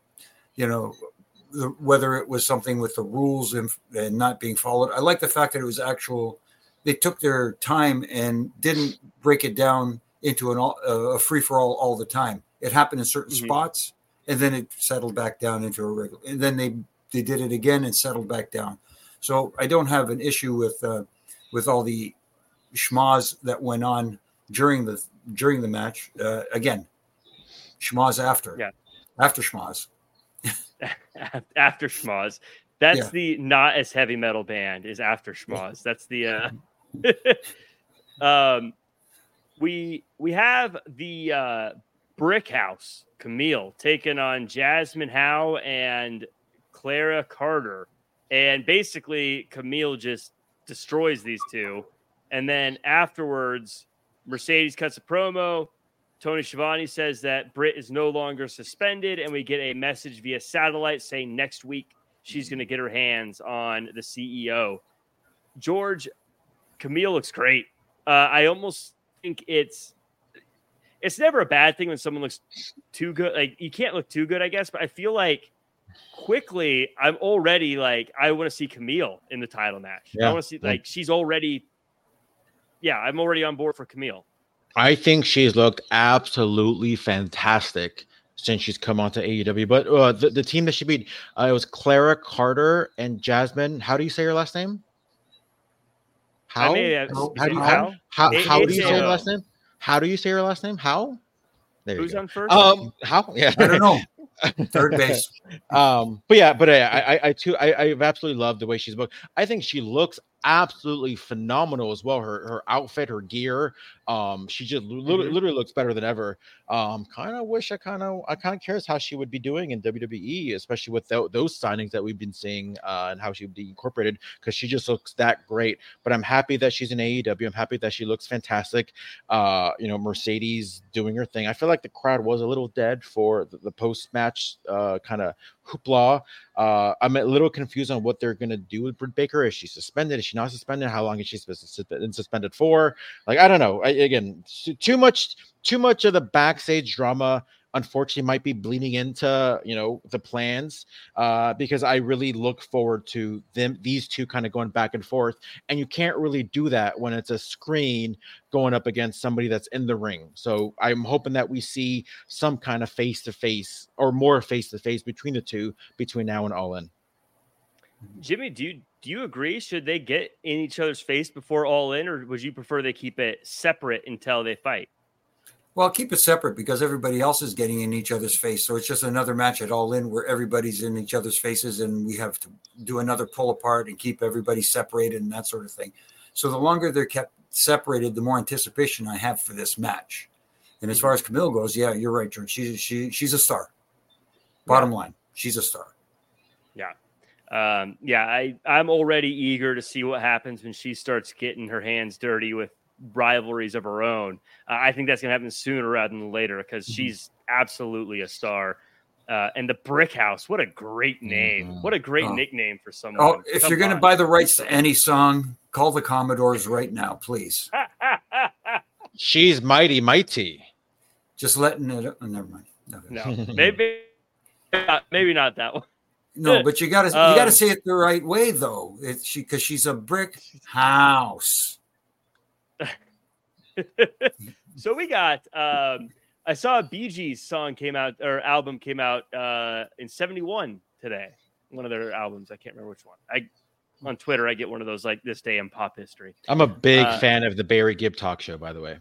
Speaker 4: you know, the, whether it was something with the rules and, and not being followed. I like the fact that it was actual. They took their time and didn't break it down into an all, uh, a free for all all the time. It happened in certain mm-hmm. spots, and then it settled back down into a regular. And then they they did it again and settled back down. So I don't have an issue with uh, with all the schmoz that went on during the during the match. Uh, again, schmoz after,
Speaker 3: yeah,
Speaker 4: after schmoz,
Speaker 3: after schmoz. That's
Speaker 4: yeah.
Speaker 3: the not as heavy metal band is After Schmoz. That's the. Uh, um, we we have the uh, Brick House Camille taking on Jasmine Howe and Clara Carter, and basically Camille just destroys these two, and then afterwards Mercedes cuts a promo, Tony Schiavone says that Britt is no longer suspended, and we get a message via satellite saying next week she's going to get her hands on the C E O. George, Kamille looks great. Uh, I almost think it's it's never a bad thing when someone looks too good. Like, you can't look too good, I guess, but I feel like quickly I'm already like, I want to see Kamille in the title match. Yeah. I want to see, like, she's already, yeah, I'm already on board for Kamille.
Speaker 5: I think she's looked absolutely fantastic since she's come onto A E W. But uh, the, the team that she beat, uh, it was Clara Carter and Jasmine. How do you say her last name? How?
Speaker 3: I mean,
Speaker 5: how, how do you how? How, how, how do you say her last name? How do you say her last name? How?
Speaker 3: There Who's on first?
Speaker 5: Um, how? Yeah,
Speaker 4: I don't know. Third base.
Speaker 5: um, but yeah, but I, I, I too, I, I've absolutely loved the way she's booked. I think she looks absolutely phenomenal as well. Her her outfit, her gear, um, she just literally, mm-hmm. literally looks better than ever. Um, kind of wish I kind of I kind of curious how she would be doing in W W E, especially with th- those signings that we've been seeing, uh, and how she would be incorporated, because she just looks that great. But I'm happy that she's in A E W. I'm happy that she looks fantastic. Uh, you know, Mercedes doing her thing. I feel like the crowd was a little dead for the, the post match uh, kind of hoopla. Uh, I'm a little confused on what they're going to do with Britt Baker. Is she suspended? Is she not suspended? How long is she been suspended for? Like, I don't know. I, again, too much, too much of the backstage drama, unfortunately, might be bleeding into, you know, the plans, uh, because I really look forward to them, these two kind of going back and forth. And you can't really do that when it's a screen going up against somebody that's in the ring. So I'm hoping that we see some kind of face-to-face or more face-to-face between the two between now and All In.
Speaker 3: Jimmy, do you, do you agree? Should they get in each other's face before All In, or would you prefer they keep it separate until they fight?
Speaker 4: Well, keep it separate because everybody else is getting in each other's face. So it's just another match at All In where everybody's in each other's faces, and we have to do another pull apart and keep everybody separated and that sort of thing. So the longer they're kept separated, the more anticipation I have for this match. And as far as Kamille goes, yeah, you're right, George. She's she she's a star. Bottom yeah. line, she's a star.
Speaker 3: Yeah. Um, yeah, I, I'm already eager to see what happens when she starts getting her hands dirty with rivalries of her own. Uh, I think that's going to happen sooner rather than later because mm-hmm. she's absolutely a star. Uh, and the Brick House, what a great name. Mm-hmm. What a great oh. nickname for someone.
Speaker 4: Oh, if Come you're going to buy the rights to any song, call the Commodores right now, please.
Speaker 5: She's mighty, mighty.
Speaker 4: Just letting it. Oh, never mind.
Speaker 3: No, no maybe, not, maybe not that one.
Speaker 4: No, but you got to um, you got to say it the right way though. It's she because she's a brick house.
Speaker 3: So we got. Um, I saw a Bee Gees song came out or album came out uh, in seventy-one today. One of their albums. I can't remember which one. I on Twitter I get one of those like this day in pop history.
Speaker 5: I'm a big uh, fan of the Barry Gibb talk show. By the way,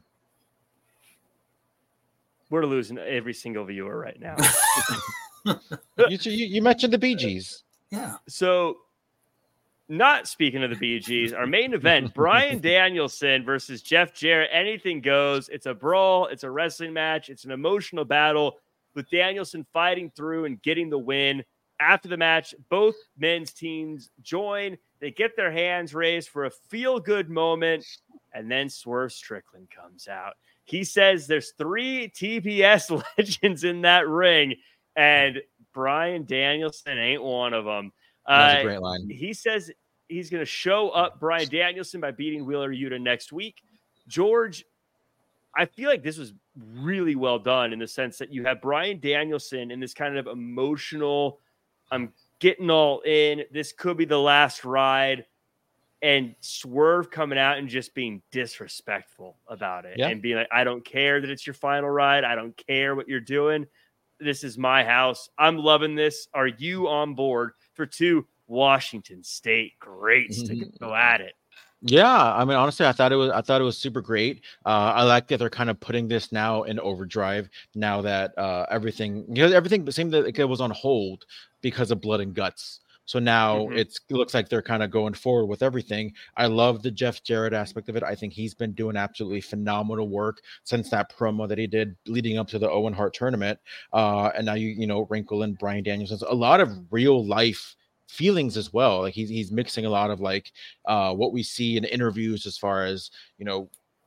Speaker 3: we're losing every single viewer right now.
Speaker 5: you, you, you mentioned the Bee Gees.
Speaker 4: Yeah.
Speaker 3: So, not speaking of the Bee Gees, our main event, Bryan Danielson versus Jeff Jarrett. Anything goes. It's a brawl. It's a wrestling match. It's an emotional battle with Danielson fighting through and getting the win. After the match, both men's teams join. They get their hands raised for a feel-good moment, and then Swerve Strickland comes out. He says there's three T B S legends in that ring, and Bryan Danielson ain't one of them.
Speaker 5: That's
Speaker 3: uh,
Speaker 5: a great line.
Speaker 3: He says he's going to show up Bryan Danielson by beating Wheeler Yuta next week. George, I feel like this was really well done in the sense that you have Bryan Danielson in this kind of emotional, I'm getting all in, this could be the last ride, and Swerve coming out and just being disrespectful about it. Yeah. And being like, I don't care that it's your final ride. I don't care what you're doing. This is my house. I'm loving this. Are you on board for two Washington State greats to go at it?
Speaker 5: Yeah, I mean, honestly, I thought it was I thought it was super great. Uh, I like that they're kind of putting this now in overdrive. Now that uh, everything, because everything seemed that it was on hold because of Blood and Guts. So now mm-hmm. it's, it looks like they're kind of going forward with everything. I love the Jeff Jarrett aspect of it. I think he's been doing absolutely phenomenal work since that promo that he did leading up to the Owen Hart tournament. Uh, and now you you know Wrinkle and Bryan Danielson, a lot of real life feelings as well. Like he's he's mixing a lot of like uh, what we see in interviews as far as you know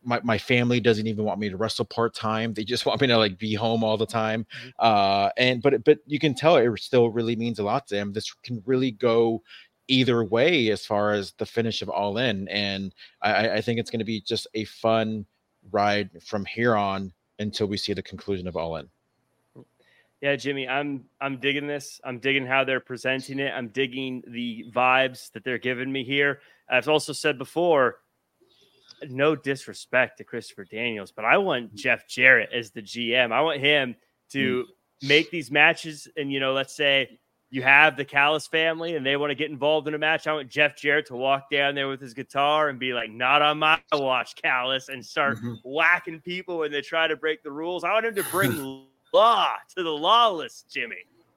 Speaker 5: my, my family doesn't even want me to wrestle part-time. They just want me to like be home all the time. Uh, and, but, but you can tell it still really means a lot to him. This can really go either way as far as the finish of All In. And I, I think it's going to be just a fun ride from here on until we see the conclusion of All In.
Speaker 3: Yeah, Jimmy, I'm I'm digging this. I'm digging how they're presenting it. I'm digging the vibes that they're giving me here. I've also said before, no disrespect to Christopher Daniels, but I want Jeff Jarrett as the G M. I want him to make these matches. And, you know, let's say you have the Callis family and they want to get involved in a match. I want Jeff Jarrett to walk down there with his guitar and be like, not on my watch, Callis, and start mm-hmm. whacking people when they try to break the rules. I want him to bring law to the lawless, Jimmy.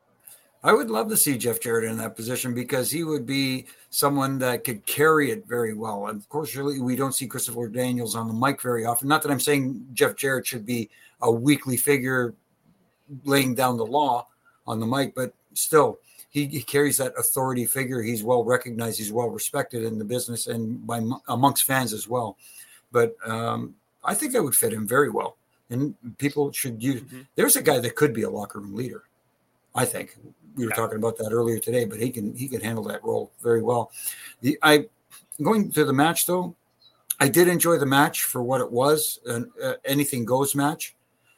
Speaker 4: I would love to see Jeff Jarrett in that position because he would be someone that could carry it very well. And of course, really, we don't see Christopher Daniels on the mic very often. Not that I'm saying Jeff Jarrett should be a weekly figure laying down the law on the mic, but still, he, he carries that authority figure. He's well recognized. He's well respected in the business and by amongst fans as well. But um, I think that would fit him very well. And people should use. Mm-hmm. There's a guy that could be a locker room leader. I think we were yeah. talking about that earlier today, but he can he can handle that role very well. The I going to the match though, I did enjoy the match for what it was, an uh, anything goes match.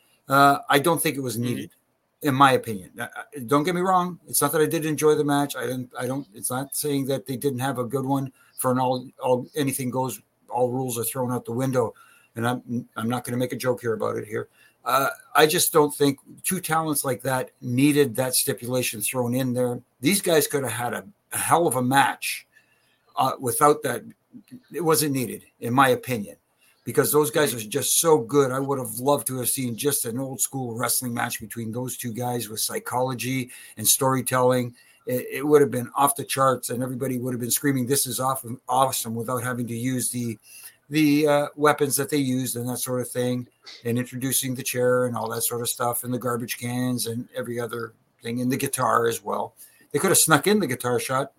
Speaker 4: Uh, I don't think it was needed, mm-hmm. in my opinion. Uh, don't get me wrong; it's not that I did enjoy the match. I didn't. I don't. It's not saying that they didn't have a good one for an all all anything goes. All rules are thrown out the window. And I'm I'm not going to make a joke here about it here. Uh, I just don't think two talents like that needed that stipulation thrown in there. These guys could have had a, a hell of a match uh, without that. It wasn't needed, in my opinion, because those guys are just so good. I would have loved to have seen just an old school wrestling match between those two guys with psychology and storytelling. It, it would have been off the charts, and everybody would have been screaming, "This is awesome!" awesome without having to use the the uh, weapons that they used and that sort of thing, and introducing the chair and all that sort of stuff and the garbage cans and every other thing, and the guitar as well. They could have snuck in the guitar shot,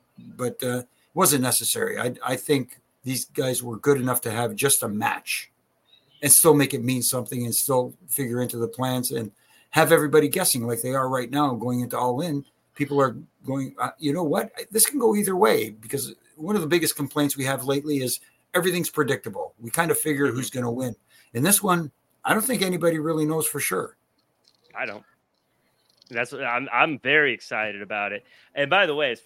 Speaker 4: but uh, it wasn't necessary. I, I think these guys were good enough to have just a match and still make it mean something and still figure into the plans and have everybody guessing like they are right now going into All In. People are going, uh, you know what? This can go either way, because one of the biggest complaints we have lately is everything's predictable. We kind of figure who's going to win. In this one, I don't think anybody really knows for sure.
Speaker 3: I don't. That's what I'm. I'm very excited about it. And by the way, as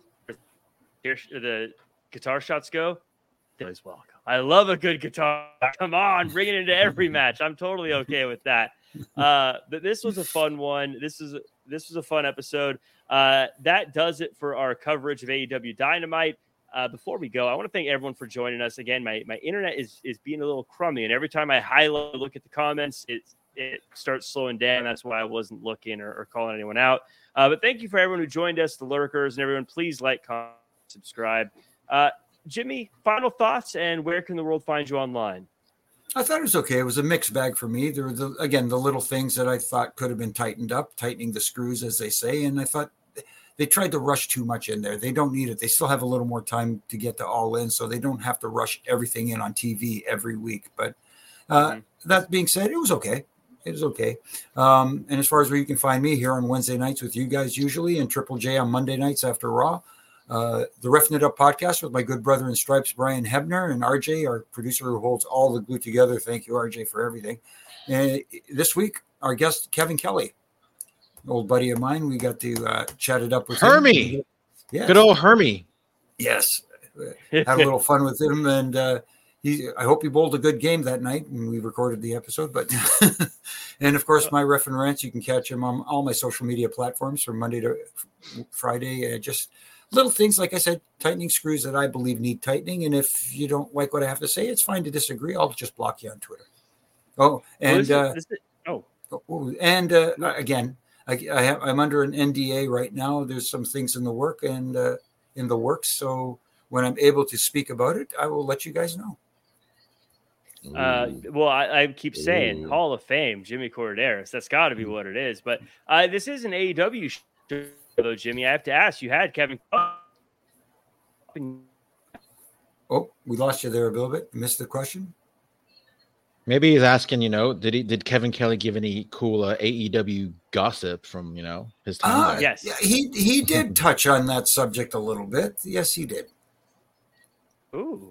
Speaker 3: the guitar shots go, as well. I love a good guitar. Come on, bring it into every match. I'm totally okay with that. Uh, but this was a fun one. This is this was a fun episode. Uh, that does it for our coverage of A E W Dynamite. Uh, before we go, I want to thank everyone for joining us again. My my internet is is being a little crummy, and every time I highlight, look at the comments, it it starts slowing down. That's why I wasn't looking or, or calling anyone out. Uh, but thank you for everyone who joined us, the lurkers, and everyone. Please like, comment, subscribe. Uh, Jimmy, final thoughts, and where can the world find you online?
Speaker 4: I thought it was okay. It was a mixed bag for me. There were, the, again, the little things that I thought could have been tightened up, tightening the screws, as they say, and I thought they tried to rush too much in there. They don't need it. They still have a little more time to get to All In, so they don't have to rush everything in on T V every week. But uh, mm-hmm. that being said, it was okay. It was okay. Um, and as far as where you can find me, here on Wednesday nights with you guys usually, and Triple J on Monday nights after Raw. Uh, the Reffing It Up podcast with my good brother in stripes, Brian Hebner, and R J, our producer who holds all the glue together. Thank you, R J, for everything. And this week, our guest, Kevin Kelly. Old buddy of mine. We got to uh, chat it up with
Speaker 5: Hermie.
Speaker 4: him. Yes.
Speaker 5: Good old Hermie.
Speaker 4: Yes. Had a little fun with him. And uh, he, I hope he bowled a good game that night when we recorded the episode. But and, of course, my Ref and Rants, you can catch him on all my social media platforms from Monday to Friday. Uh, just little things, like I said, tightening screws that I believe need tightening. And if you don't like what I have to say, it's fine to disagree. I'll just block you on Twitter. Oh, and uh,
Speaker 3: oh,
Speaker 4: oh, and uh, again, I, I have, I'm under an N D A right now. There's some things in the work and uh, in the works. So when I'm able to speak about it, I will let you guys know.
Speaker 3: Uh, well, I, I keep saying Ooh. Hall of Fame, Jimmy Corderas. That's got to be what it is. But uh, this is an A E W show, though, Jimmy. I have to ask. You had Kevin.
Speaker 4: Oh, we lost you there a little bit. Missed the question.
Speaker 5: Maybe he's asking, you know, did he did Kevin Kelly give any cool uh, A E W gossip from, you know, his time
Speaker 4: Uh,
Speaker 5: there?
Speaker 3: Yes.
Speaker 4: Yeah, he he did touch on that subject a little bit. Yes, he did.
Speaker 3: Ooh.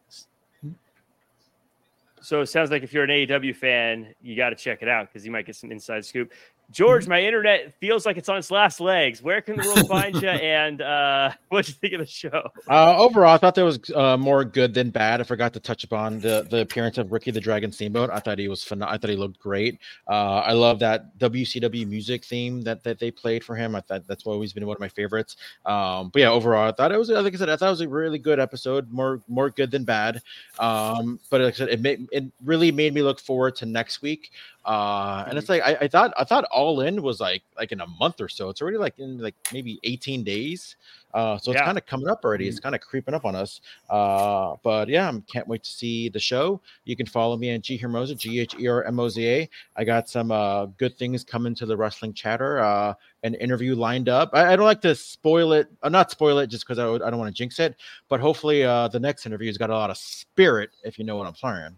Speaker 3: So it sounds like if you're an A E W fan, you got to check it out because you might get some inside scoop. George, my internet feels like it's on its last legs. Where can the world find you? And uh, what'd you think of the show?
Speaker 5: Uh, overall, I thought there was uh, more good than bad. I forgot to touch upon the, the appearance of Ricky the Dragon Steamboat. I thought he was phen- I thought he looked great. Uh, I love that W C W music theme that, that they played for him. I thought that's always been one of my favorites. Um, but yeah, overall, I thought it was, like I said, I thought it was a really good episode. More more good than bad. Um, but like I said, it made, it really made me look forward to next week. Uh, and it's like I, I thought I thought All In was like like in a month or so. It's already like in like maybe eighteen days. Uh, so it's
Speaker 3: Yeah.
Speaker 5: kind of coming up already. It's kind of creeping up on us. Uh, but yeah, I can't wait to see the show. You can follow me on G Hermoza, G H E R M O Z A. I got some uh, good things coming to the Wrestling Chatter. Uh, an interview lined up. I, I don't like to spoil it, uh, not spoil it, just because I, would- I don't want to jinx it. But hopefully, uh, the next interview's got a lot of spirit, if you know what I'm saying.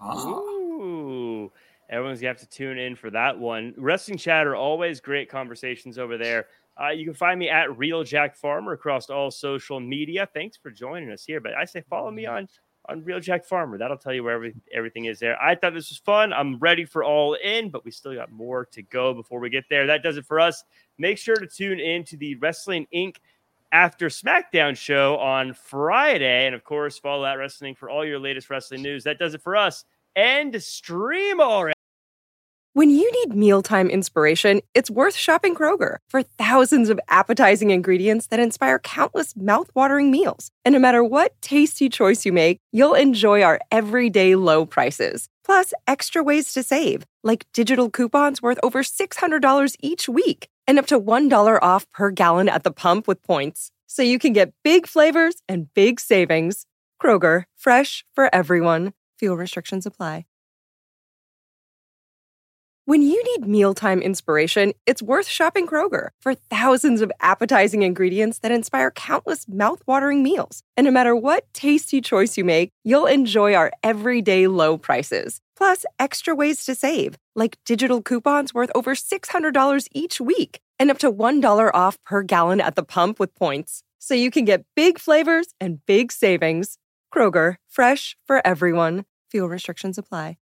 Speaker 3: Ooh. Everyone's gonna have to tune in for that one. Wrestling Chatter, always great conversations over there. Uh, you can find me at Real Jack Farmer across all social media. Thanks for joining us here. But I say follow me on on Real Jack Farmer. That'll tell you where every, everything is there. I thought this was fun. I'm ready for All In, but we still got more to go before we get there. That does it for us. Make sure to tune in to the Wrestling Incorporated After SmackDown show on Friday. And of course, follow that wrestling for all your latest wrestling news. That does it for us. And stream already.
Speaker 6: When you need mealtime inspiration, it's worth shopping Kroger for thousands of appetizing ingredients that inspire countless mouthwatering meals. And no matter what tasty choice you make, you'll enjoy our everyday low prices. Plus, extra ways to save, like digital coupons worth over six hundred dollars each week and up to one dollar off per gallon at the pump with points. So you can get big flavors and big savings. Kroger, fresh for everyone. Fuel restrictions apply. When you need mealtime inspiration, it's worth shopping Kroger for thousands of appetizing ingredients that inspire countless mouthwatering meals. And no matter what tasty choice you make, you'll enjoy our everyday low prices. Plus, extra ways to save, like digital coupons worth over six hundred dollars each week and up to one dollar off per gallon at the pump with points. So you can get big flavors and big savings. Kroger, fresh for everyone. Fuel restrictions apply.